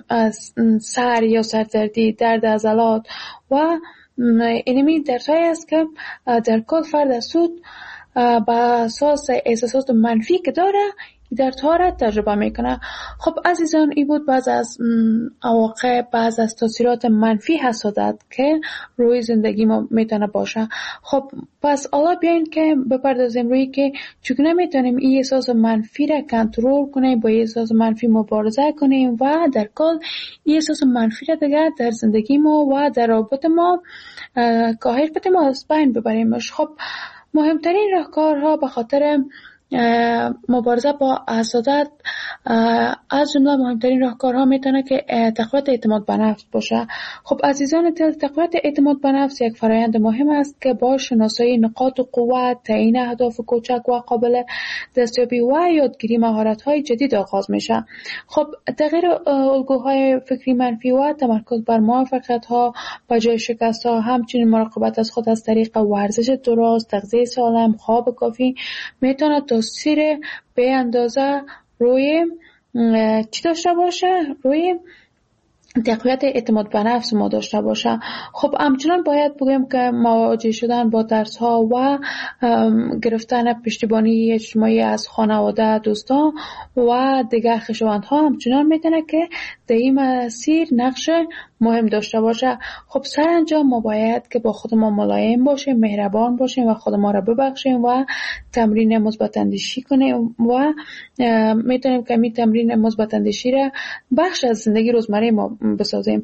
سر یا سردردی، درد عضلات و اینمی دردهایی است که در کل فرد حسود به اساس احساسات منفی که داره دردها را تجربه میکنه. خب عزیزان این بود بعض از عواقب، بعض از تاثیرات منفی حسادت که روی زندگی ما میتونه باشه. خب پس حالا بیاین که بپردازیم روی که چگونه میتونیم این احساس منفی را کنترل کنیم، با این احساس منفی مبارزه کنیم و در کل این احساس منفی را دیگه در زندگی ما و در رابطه ما کاهش بدیم و از بین ببریمش. خب مهمترین راهکارها به خاطر مبارزه با حسادت از جمله مهمترین راهکارها میتونه که تقویت اعتماد به نفس باشه. خب عزیزان دل، تقویت اعتماد به نفس یک فرآیند مهم است که با شناسایی نقاط قوت، تعیین اهداف کوچک و قابل دستیابی و یادگیری مهارت‌های جدید آغاز میشه. خب تغییر الگوهای فکری منفی و تمرکز بر موفقیت‌ها به جای شکست‌ها، همچنین مراقبت از خود از طریق ورزش درست، تغذیه سالم، خواب کافی میتونه تاثیر به اندازه روی چی داشته باشه؟ روی تقویت اعتماد به نفس ما داشته باشه. خب همچنان باید بگیم که مواجه شدن با ترس ها و گرفتن پشتیبانی اجتماعی از خانواده، دوستان و دیگر خویشاوندها همچنان میتونه که در این مسیر نقش مهم داشته باشه. خب سرانجام ما باید که با خود ما ملایم باشیم، مهربان باشیم و خود ما را ببخشیم و تمرین مثبت اندیشی کنیم و میتونیم که این تمرین مثبت اندیشی را بخش از زندگی روزمره ما بسازیم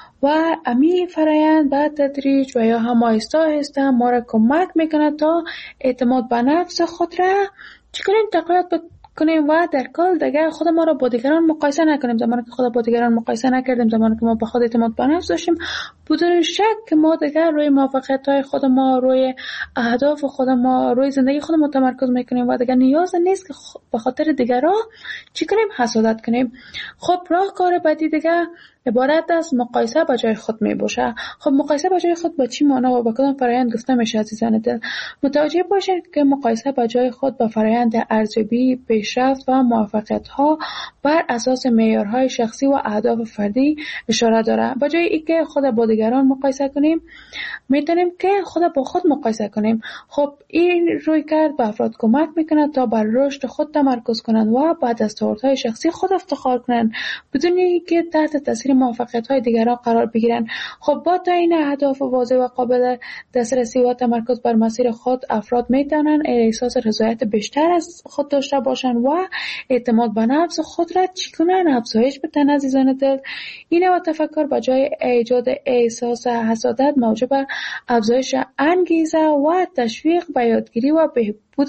و امی فرایند به تدریج و یا هم آهسته آهسته ما را کمک میکنه تا اعتماد به نفس خود را چکنیم تقویت کنیم و در کل دیگر خود ما را با دیگران مقایسه نکنیم. زمانی که خود با دیگران مقایسه نکردیم، زمانی که ما با خود اعتماد به نفس داشتیم، بدون شک ما دیگر روی موفقیت‌های خود ما، روی اهداف خود ما، روی زندگی خود ما تمرکز میکنیم و دیگر نیاز نیست که به خاطر دیگران چی کنیم؟ حسادت کنیم. خب راهکار بعدی دیگر عبارت از مقایسه با جای خود می باشه. خب مقایسه با جای خود با چی معنا و با کدام فرایند گفته میشه عزیزان دل؟ متوجه باشید که مقایسه با جای خود با فرایند ارزیابی، پیشرفت و موفقیت ها بر اساس معیارهای شخصی و اهداف فردی اشاره داره. با جای اینکه خود با دیگران مقایسه کنیم، میتونیم که خود با خود مقایسه کنیم. خب این رویکرد به افراد کمک میکنه تا بر رشد خود تمرکز کنند و بعد از دستاوردهای شخصی خود افتخار کنند بدون اینکه تحت تاثیر موفقیت‌های دیگران قرار بگیرند. خب با تعیین اهداف واضح و قابل دسترسی و تمرکز بر مسیر خود، افراد میتونن احساس رضایت بیشتر از خود داشته باشند و اعتماد به نفس خود را چیکنن افزایش بدن عزیزان دل. این و تفکر با جای ایجاد احساس حسادت موجب افزایش انگیزه و تشویق به یادگیری و بهبود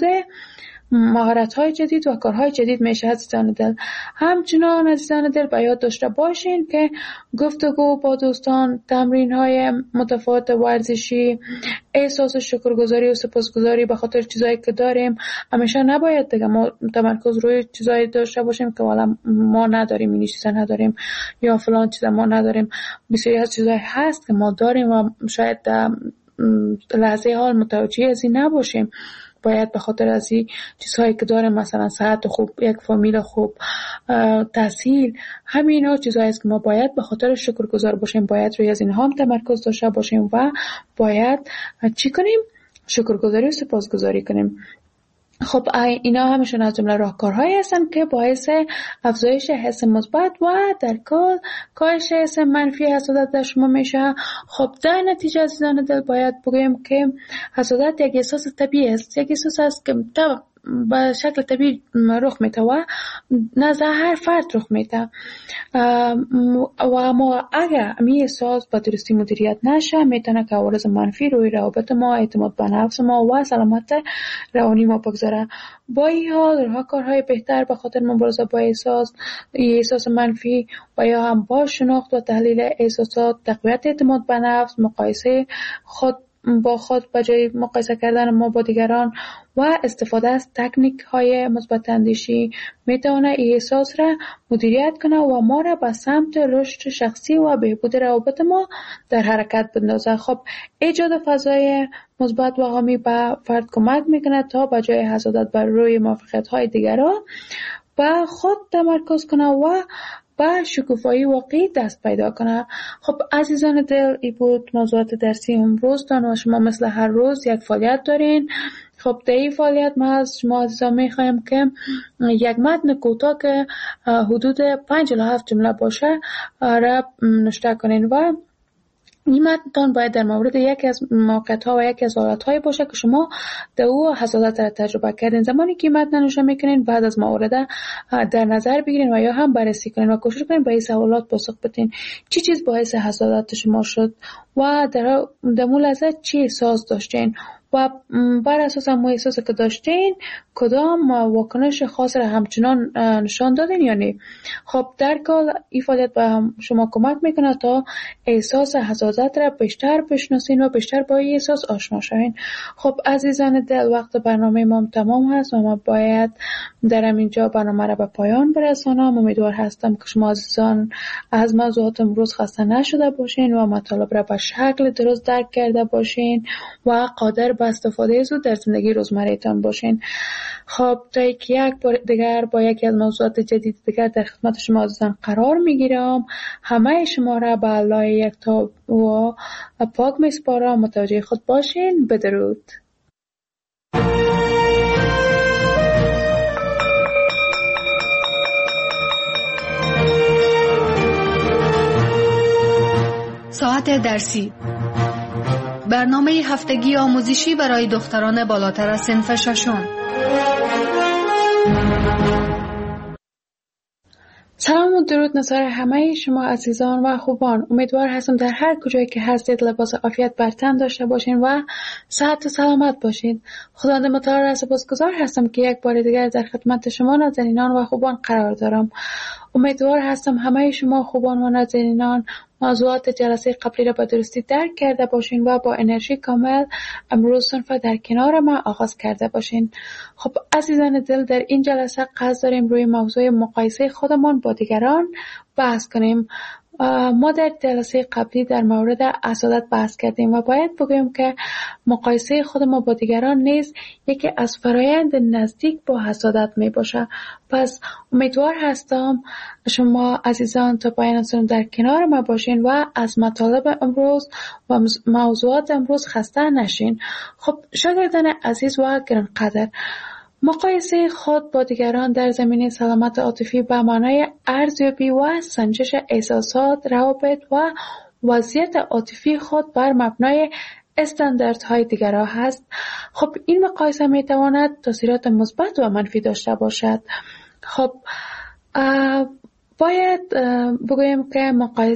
مهارت‌های جدید و کارهای جدید میشه عزیزان دل. همچنان عزیزان دل به یاد داشته باشین که گفتگو با دوستان، تمرین‌های متفاوت ورزشی، احساس شکرگزاری و سپاسگزاری به خاطر چیزایی که داریم، همیشه نباید دیگه ما تمرکز روی چیزایی داشته باشیم که والا ما نداریم، این چیزا نداریم یا فلان چیزا ما نداریم. بسیاری از چیزایی هست که ما داریم و شاید لحظه حال متوجه از این نباشیم. باید به خاطر از این چیزهایی که داریم، مثلا صحت خوب، یک فامیل خوب، تحصیل، همین ها چیزهایی است که ما باید به خاطر شکرگزار باشیم، باید روی از اینها هم تمرکز داشته باشیم و باید چی کنیم؟ شکرگزاری و سپاسگزاری کنیم. خب اینا همشون از جمله راهکارهایی هستن که باعث افزایش حس مثبت و در کل کاهش حس منفی حسادت در شما میشه. خب در نتیجه عزیزان دل باید بگویم که حسادت یک احساس طبیعی است، یک احساس است که به شکل طبیعی رخ میده و نزد هر فرد رخ میده و ما اگر این احساس به درستی مدیریت نشه میتونه که عوارض منفی روی روابط ما، اعتماد به نفس ما و سلامت روانی ما بگذاره. با این حال راهکارهای بهتر به خاطر مبارزه با احساس منفی و یا هم با شناخت و تحلیل احساسات، تقویت اعتماد به نفس، مقایسه خود با خود به جای مقایسه کردن ما با دیگران و استفاده از تکنیک های مثبت اندیشی میتونه این احساس را مدیریت کنه و ما را به سمت رشد شخصی و بهبود روابط ما در حرکت بندازه. خب ایجاد فضای مثبت و حامی به فرد کمک میکنه تا به جای حسادت بر روی موفقیت های دیگران به خود تمرکز کنه و با شکوفایی واقعی دست پیدا کنه. خب عزیزان دل، این بود موضوعات درسی امروزتان و شما مثل هر روز یک فعالیت دارین. خب در این فعالیت ما از شما عزیزان میخوایم که یک متن کوتاه که حدود 5 الی 7 جمله باشه را نوشته کنین و این متن باید در مورد یکی از موقعیت‌ها و یکی از حالت‌های باشه که شما در او حسادت را تجربه کردین. زمانی که متن نوشته میکنین بعد از مورد در نظر بگیرین و یا هم بررسی کنین و کوشش کنین به این سوالات پاسخ بدین. چی چیز باعث حسادت شما شد و در مول لحظه چی احساس داشتین و بر اساس همون احساسی که داشتین کدام واکنش خاص را همچنان نشان دادین یا نه. خب در کل این فعالیت به شما کمک میکنه تا احساس حسادت را بیشتر بشناسین و بیشتر با این احساس آشنا شوین. خب عزیزان دل، وقت برنامه ما تمام هست و ما باید در اینجا برنامه را به پایان برسانم. امیدوار هستم که شما عزیزان از موضوعات امروز خسته نشده باشین و مطالب را به شکل درست درک کرده باشین و قادر با استفاده زود در زندگی روزمره‌تان باشین. خب تا یک بار دیگر با یکی از موضوعات جدید دیگر در خدمت شما عزیزان قرار میگیرم. همه شما را به الله یکتا و پاک میسپارم. متوجه خود باشین. بدرود. ساعت درسی، برنامه هفتگی آموزشی برای دختران بالاتر از صنف ششم. سلام و درود نثار همه شما عزیزان و خوبان. امیدوار هستم در هر کجایی که هستید لباس عافیت بر تن داشته باشین و صحت و سلامت باشین. خداوند متعال را سپاسگزار هستم که یک بار دیگر در خدمت شما نازنینان و خوبان قرار دارم. امیدوار هستم همه شما خوبان و نازنینان موضوعات جلسه قبلی را به درستی درک کرده باشین و با انرژی کامل امروز صنف در کنار ما آغاز کرده باشین. خب عزیزان دل، در این جلسه قصد داریم روی موضوع مقایسه خودمان با دیگران بحث کنیم. ما در جلسه قبلی در مورد حسادت بحث کردیم و باید بگویم که مقایسه خود ما با دیگران نیز یکی از فرایند نزدیک با حسادت می باشه. پس امیدوار هستم شما عزیزان تا پایان سنم در کنار ما باشین و از مطالب امروز و موضوعات امروز خسته نشین. خب شاگردان عزیز و گرانقدر، مقایسه خود با دیگران در زمینه سلامت عاطفی به معنای ارزیابی و سنجش احساسات، روابط و وضعیت عاطفی خود بر مبنای استانداردهای دیگران هست. خب این مقایسه می تواند تاثیرات مثبت و منفی داشته باشد. خب باید بگویم که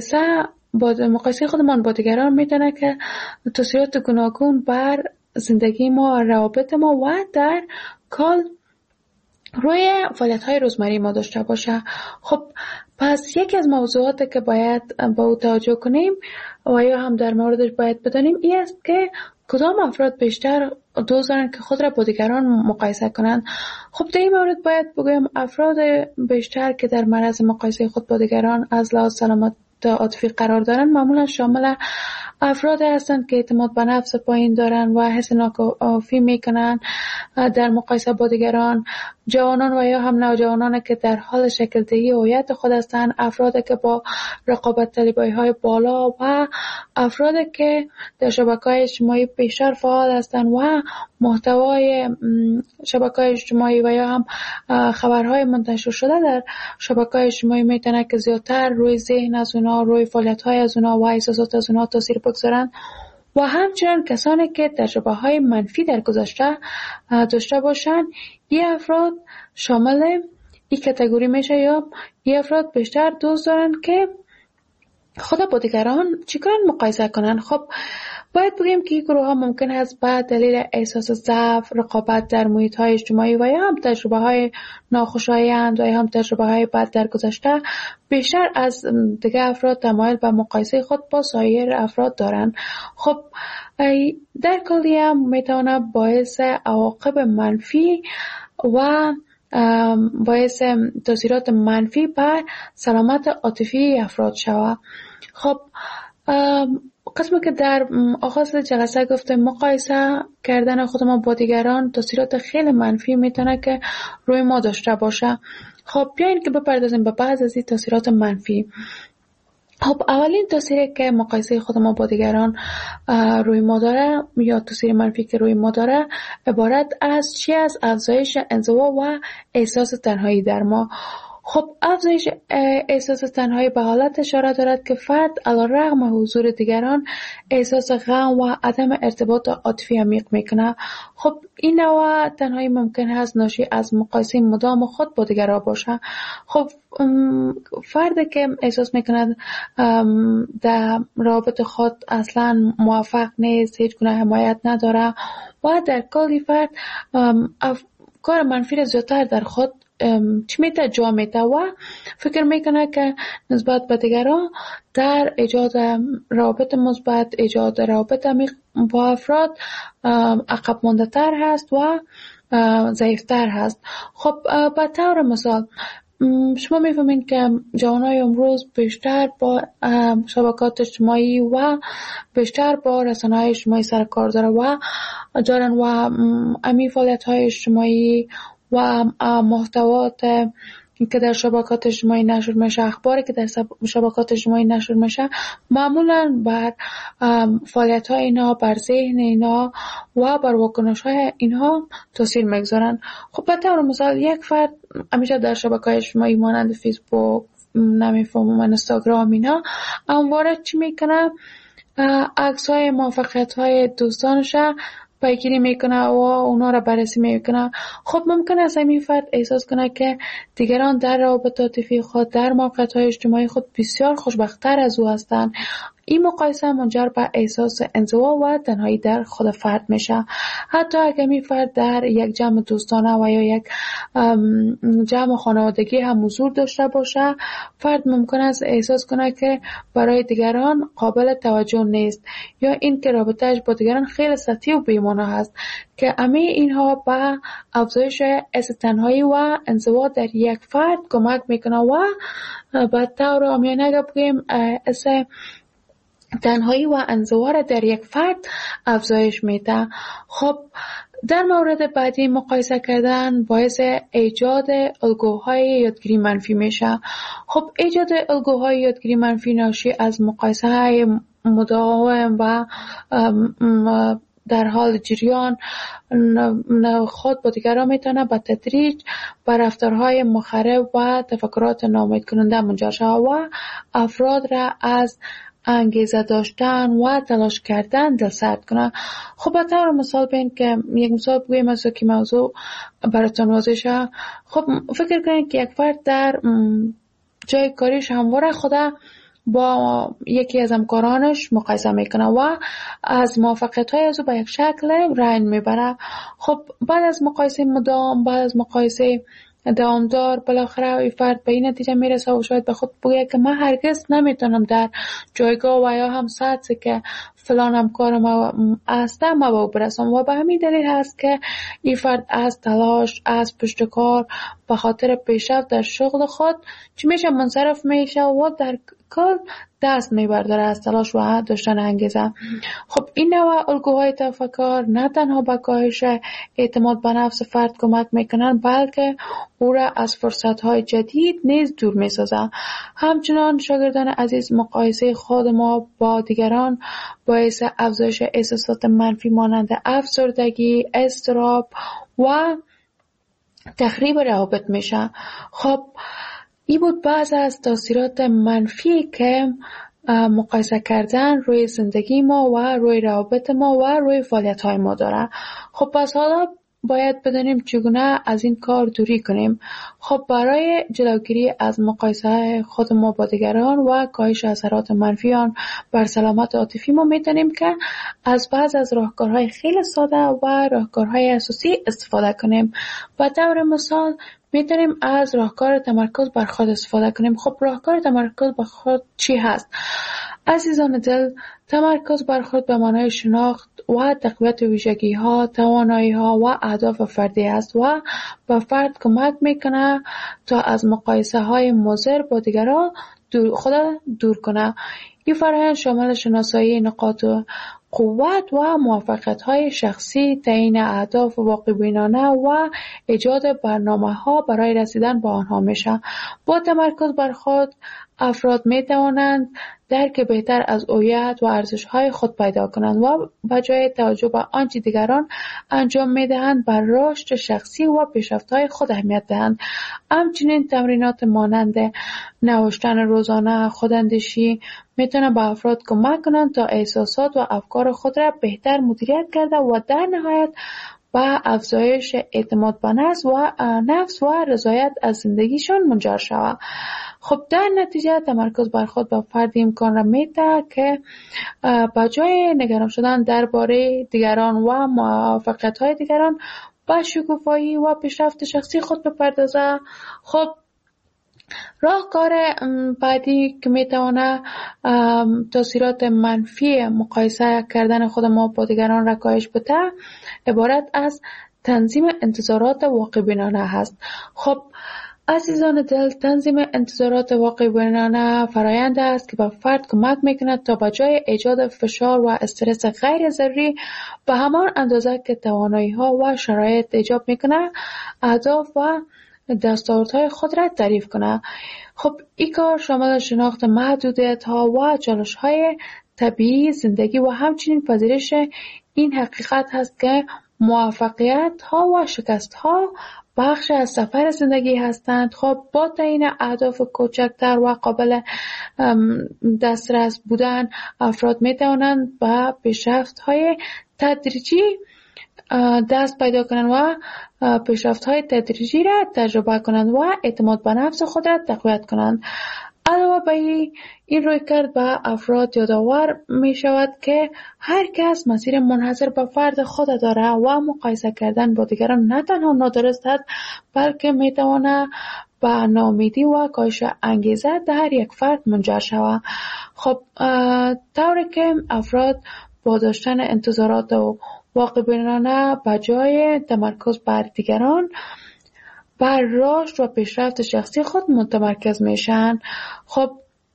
مقایسه خودمان با دیگران میتونه که تاثیرات گوناگون بر زندگی ما، روابط ما و در کل روی فعالیت‌های روزمره ما داشته باشه. خب پس یکی از موضوعاتی که باید با او توجه کنیم و یا هم در موردش باید بدانیم این است که کدام افراد بیشتر دوست دارند که خود را با دیگران مقایسه کنند. خب در این مورد باید بگویم افراد بیشتر که در معرض مقایسه خود با دیگران از لحاظ سلامت عاطفی قرار دارند معمولا شامل افراد هستند که اعتماد به نفس پایین دارند و حس ناکافی میکنند در مقایسه با دیگران. جوانان و یا هم نوجوانان که در حال شکل دهی هویت خود هستند، افرادی که با رقابت طلبی‌های بالا و افرادی که در شبکه‌های اجتماعی بیشتر فعال هستند و محتوای شبکه‌های اجتماعی و یا هم خبرهای منتشر شده در شبکه‌های اجتماعی میتونه که زیادتر روی ذهن از اونا، روی فعالیت‌های از اونا و احساسات از اونا تاثیر بگذارن و همچنین کسانی که تجربه‌های منفی در گذشته داشته باشند. این افراد شامل این کاتگوری میشه یا این افراد بیشتر دوست دارن که خود با دیگران چیکار مقایسه کنن. خب باید بگیم که این گروه ها ممکن است به دلیل احساس ضعف، رقابت در محیط های اجتماعی و یا هم تجربه های ناخوشایند و یا هم تجربه های بد در گذشته بیشتر از دیگر افراد تمایل به مقایسه خود با سایر افراد دارند. خب در کلی هم میتونه باعث عواقب منفی و باعث تاثیرات منفی بر سلامت عاطفی افراد شود. خب قسمی که در آغاز جلسه گفته مقایسه کردن خودمان با دیگران تاثیرات خیلی منفی میتونه که روی ما داشته باشه. خب بیاین که بپردازیم به بعض از این تاثیرات منفی. خب اولین تاثیری که مقایسه خود ما با دیگران روی ما داره یا تاثیر منفی که روی ما داره عبارت از چی؟ از افزایش انزوا و احساس تنهایی در ما. خب افزایش احساس تنهایی به حالت اشاره دارد که فرد علیرغم حضور دیگران احساس غم و عدم ارتباط عاطفی عمیق میکنه. خب این نوع تنهایی ممکن است ناشی از مقایسه مدام خود با دیگران باشه. خب فردی که احساس میکنه در رابطه خود اصلا موفق نیست، هیچ گونه حمایت نداره و در کلی فرد کار منفی را زیادتر در خود چی میته جا میته و فکر میکنه که نسبت به دیگران در ایجاد روابط مثبت، ایجاد روابط عمیق با افراد عقب مانده تر هست و ضعیفتر هست. خب به طور مثال شما میفهمین که جوانای امروز بیشتر با شبکات اجتماعی و بیشتر با رسانه‌های اجتماعی سر کار دارن و امی فعالیت‌های اجتماعی و محتوات که در شبکات اجتماعی نشر میشه، اخباری که در شبکات اجتماعی نشر میشه معمولا بر فعالیت‌های اینا، بر ذهن اینا و بر واکنش‌های اینها تاثیر میگذارن. خب به طور مثال یک فرد همیشه در شبکه‌های اجتماعی مانند فیسبوک، نمیفهمم اینستاگرام اینا همواره چی میکنه؟ عکس‌های موفقیت‌های دوستانش پیگیری میکنه و اونا را بررسی میکنه. خب ممکنه از این فرد احساس کنه که دیگران در روابط عاطفی خود، در موقعیت‌های اجتماعی خود بسیار خوشبخت‌تر از او هستند. این مقایسه منجر به احساس انزوا و تنهایی در خود فرد میشه. حتی اگر می فرد در یک جمع دوستانه و یا یک جمع خانوادگی هم حضور داشته باشه، فرد ممکن است احساس کنه که برای دیگران قابل توجه نیست یا این که رابطه‌اش با دیگران خیلی سطحی و بی‌معنی هست که همه اینها به افزایش احساس تنهایی و انزوا در یک فرد کمک میکنه و به طور عامیانه اگر بگیم تنهایی و انزوا در یک فرد افزایش میده. خب در مورد بعدی مقایسه کردن باعث ایجاد الگوهای یادگیری منفی میشه. خب ایجاد الگوهای یادگیری منفی ناشی از مقایسه های مداوم و در حال جریان خود با دیگران میتونه به تدریج به رفتارهای مخرب و تفکرات ناامید کننده منجر شود و افراد را از انگیزه داشتن و تلاش کردن دلسرد کنه. خب به طور مثال بین که یک مثال بگویم از که موضوع براتون واضح شه. خب فکر کنید که یک فرد در جای کاریش همواره خدا با یکی از همکارانش مقایسه میکنه و از موفقیت‌های از او به یک شکل رنج میبره. خب بعد از مقایسه مدام، بعد از مقایسه دوامدار، بالاخره این فرد به این نتیجه میرسه و شاید به خود بگه که من هرگز نمیتونم در جایگاه و یا هم سطحی که فلان همکارم هستم ما به او برسم و به همین دلیل هست که این فرد از تلاش، از پشتکار به خاطر پیشرفت در شغل خود چی میشه منصرف میشه و در کل دست میبرداره از تلاش و داشتن انگیزه. خب این نوع الگوهای تفکر نه تنها به کاهش اعتماد به نفس فرد کمک میکنن بلکه او را از فرصتهای جدید نیز دور میسازه. همچنان شاگردان عزیز، مقایسه خود ما با دیگران باعث افزایش احساسات منفی مانند افسردگی، اضطراب و تخریب روابط میشه. خب این بود بعض از تاثیرات منفی که مقایسه کردن روی زندگی ما و روی روابط ما و روی فعالیت های ما داره. خب پس حالا باید بدانیم چگونه از این کار دوری کنیم. خب برای جلوگیری از مقایسه خود ما با دیگران و کاهش اثرات منفی آن بر سلامت عاطفی ما میتونیم که از بعض از راهکارهای خیلی ساده و راهکارهای اساسی استفاده کنیم. به طور مثال میتونیم از راهکار تمرکز بر خود استفاده کنیم. خب راهکار تمرکز بر خود چی هست؟ عزیزان دل، تمرکز بر خود به معنای شناخت و تقویت ویژگی ها، توانایی ها و اهداف فردی است و به فرد کمک میکنه تا از مقایسه های مضر با دیگران خود دور کنه. این فرآیند شامل شناسایی نقاط قوت و موفقیت‌های شخصی، تعیین اهداف واقع‌بینانه و ایجاد برنامه‌ها برای رسیدن به آنها میشه. با تمرکز بر خود افراد می‌توانند درک بهتر از هویت و ارزش‌های خود پیدا کنند و به جای توجه به آنچه دیگران انجام می‌دهند بر رشد شخصی و پیشرفت‌های خود اهمیت دهند. همچنین تمرینات مانند نوشتن روزانه، خوداندیشی میتونه به افراد کمک کنند تا احساسات و افکار خود را بهتر مدیریت کرده و در نهایت به افزایش اعتماد به نفس و رضایت از زندگیشون منجر شود. خب در نتیجه تمرکز بر خود به فرد امکان را میده که به جای نگران شدن درباره دیگران و موفقیت‌های دیگران به شکوفایی و پیشرفت شخصی خود بپردازه. خب راهکار بعدی که میتونه تاثیرات منفی مقایسه کردن خود ما با دیگران را کاهش بده عبارت از تنظیم انتظارات واقع‌بینانه هست. خب عزیزان دل، تنظیم انتظارات واقع بینانه فرایند است که به فرد کمک میکند تا به جای ایجاد فشار و استرس غیر ضروری به همان اندازه که توانایی ها و شرایط ایجاب میکنه اهداف و دستاوردهای خود را تعریف کنه. خب این کار شامل شناخت محدودیت ها و چالش های طبیعی زندگی و همچنین پذیرش این حقیقت هست که موفقیت ها و شکست ها بخش از سفر زندگی هستند. خب با تعیین اهداف کوچکتر و قابل دسترس بودن افراد می توانند به پیشرفت های تدریجی دست پیدا کنند و پیشرفت های تدریجی را تجربه کنند و اعتماد به نفس خود را تقویت کنند. علاوه بر این رویکرد به افراد یادآور می شود که هر کس مسیر منحصر به فرد خود دارد و مقایسه کردن با دیگران نه تنها نادرست است بلکه می تواند به ناامیدی و کاهش انگیزه در یک فرد منجر شود. خب طوری که افراد با داشتن انتظارات و واقع بینانه به جای تمرکز بر دیگران بر رشد و پیشرفت شخصی خود متمرکز میشن. خب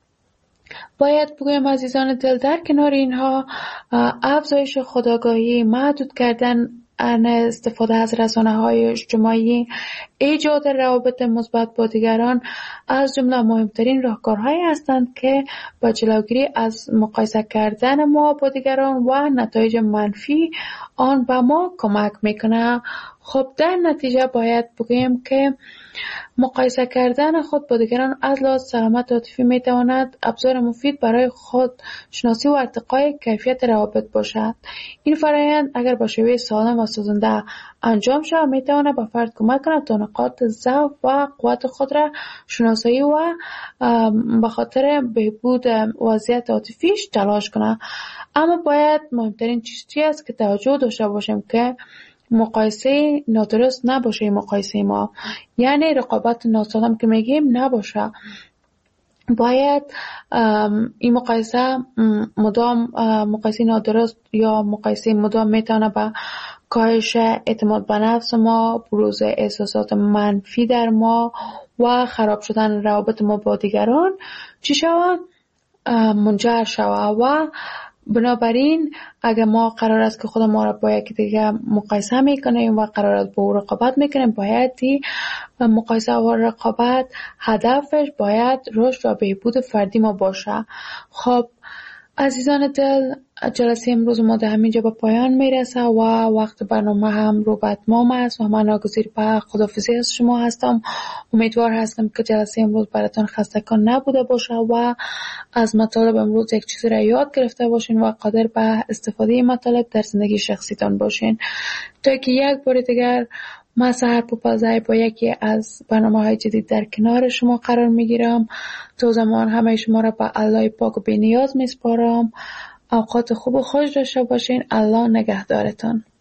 باید بگویم عزیزان دل، در کنار اینها افزایش خودآگاهی، محدود کردن استفاده از رسانه‌های اجتماعی، ایجاد روابط مثبت با دیگران از جمله مهمترین راهکارهایی هستند که با جلوگیری از مقایسه کردن ما با دیگران و نتایج منفی آن به ما کمک میکنه. خب در نتیجه باید بگویم که مقایسه کردن خود با دیگران از لحاظ سلامت عاطفی میتواند ابزار مفید برای خود شناسی و ارتقای کیفیت روابط باشد. این فرآیند اگر با شیوه سالم و سازنده انجام شود میتواند به فرد کمک کند تا نقاط ضعف و قوت خود را شناسایی و به خاطر بهبود وضعیت عاطفیش تلاش کند. اما باید مهمترین چیزی است که توجه داشته باشیم که مقایسه نادرست نباشه. مقایسه ما یعنی رقابت ناسالم که میگیم نباشه. باید این مقایسه مدام مقایسه نادرست یا مقایسه مدام میتونه به کاهش اعتماد به نفس ما، بروز احساسات منفی در ما و خراب شدن روابط ما با دیگران چی شود؟ منجر شود. و بنابراین اگر ما قرار است که خود ما را با یکی دیگه مقایسه میکنیم و قرار است با او رقابت میکنیم، باید مقایسه و رقابت هدفش باید رشد و بهبود فردی ما باشه. خب عزیزان دل، جلسه امروز ما در همینجا به پایان میرسه و وقت برنامه هم رو به اتمام است و من ناگزیر به خداحافظی از شما هستم. امیدوار هستم که جلسه امروز براتون خسته‌کن نبوده باشه و از مطالب امروز یک چیزی را یاد گرفته باشین و قادر به استفاده مطالب در زندگی شخصیتان باشین. تا که یک بار دیگر من سحر پوپلزای با یکی از برنامه‌های جدید در کنار شما قرار میگیرم. تا زمان همه شما را به الله پاک و بی‌نیاز میسپارم. اوقات خوب و خوش داشته باشین. الله نگهدارتان.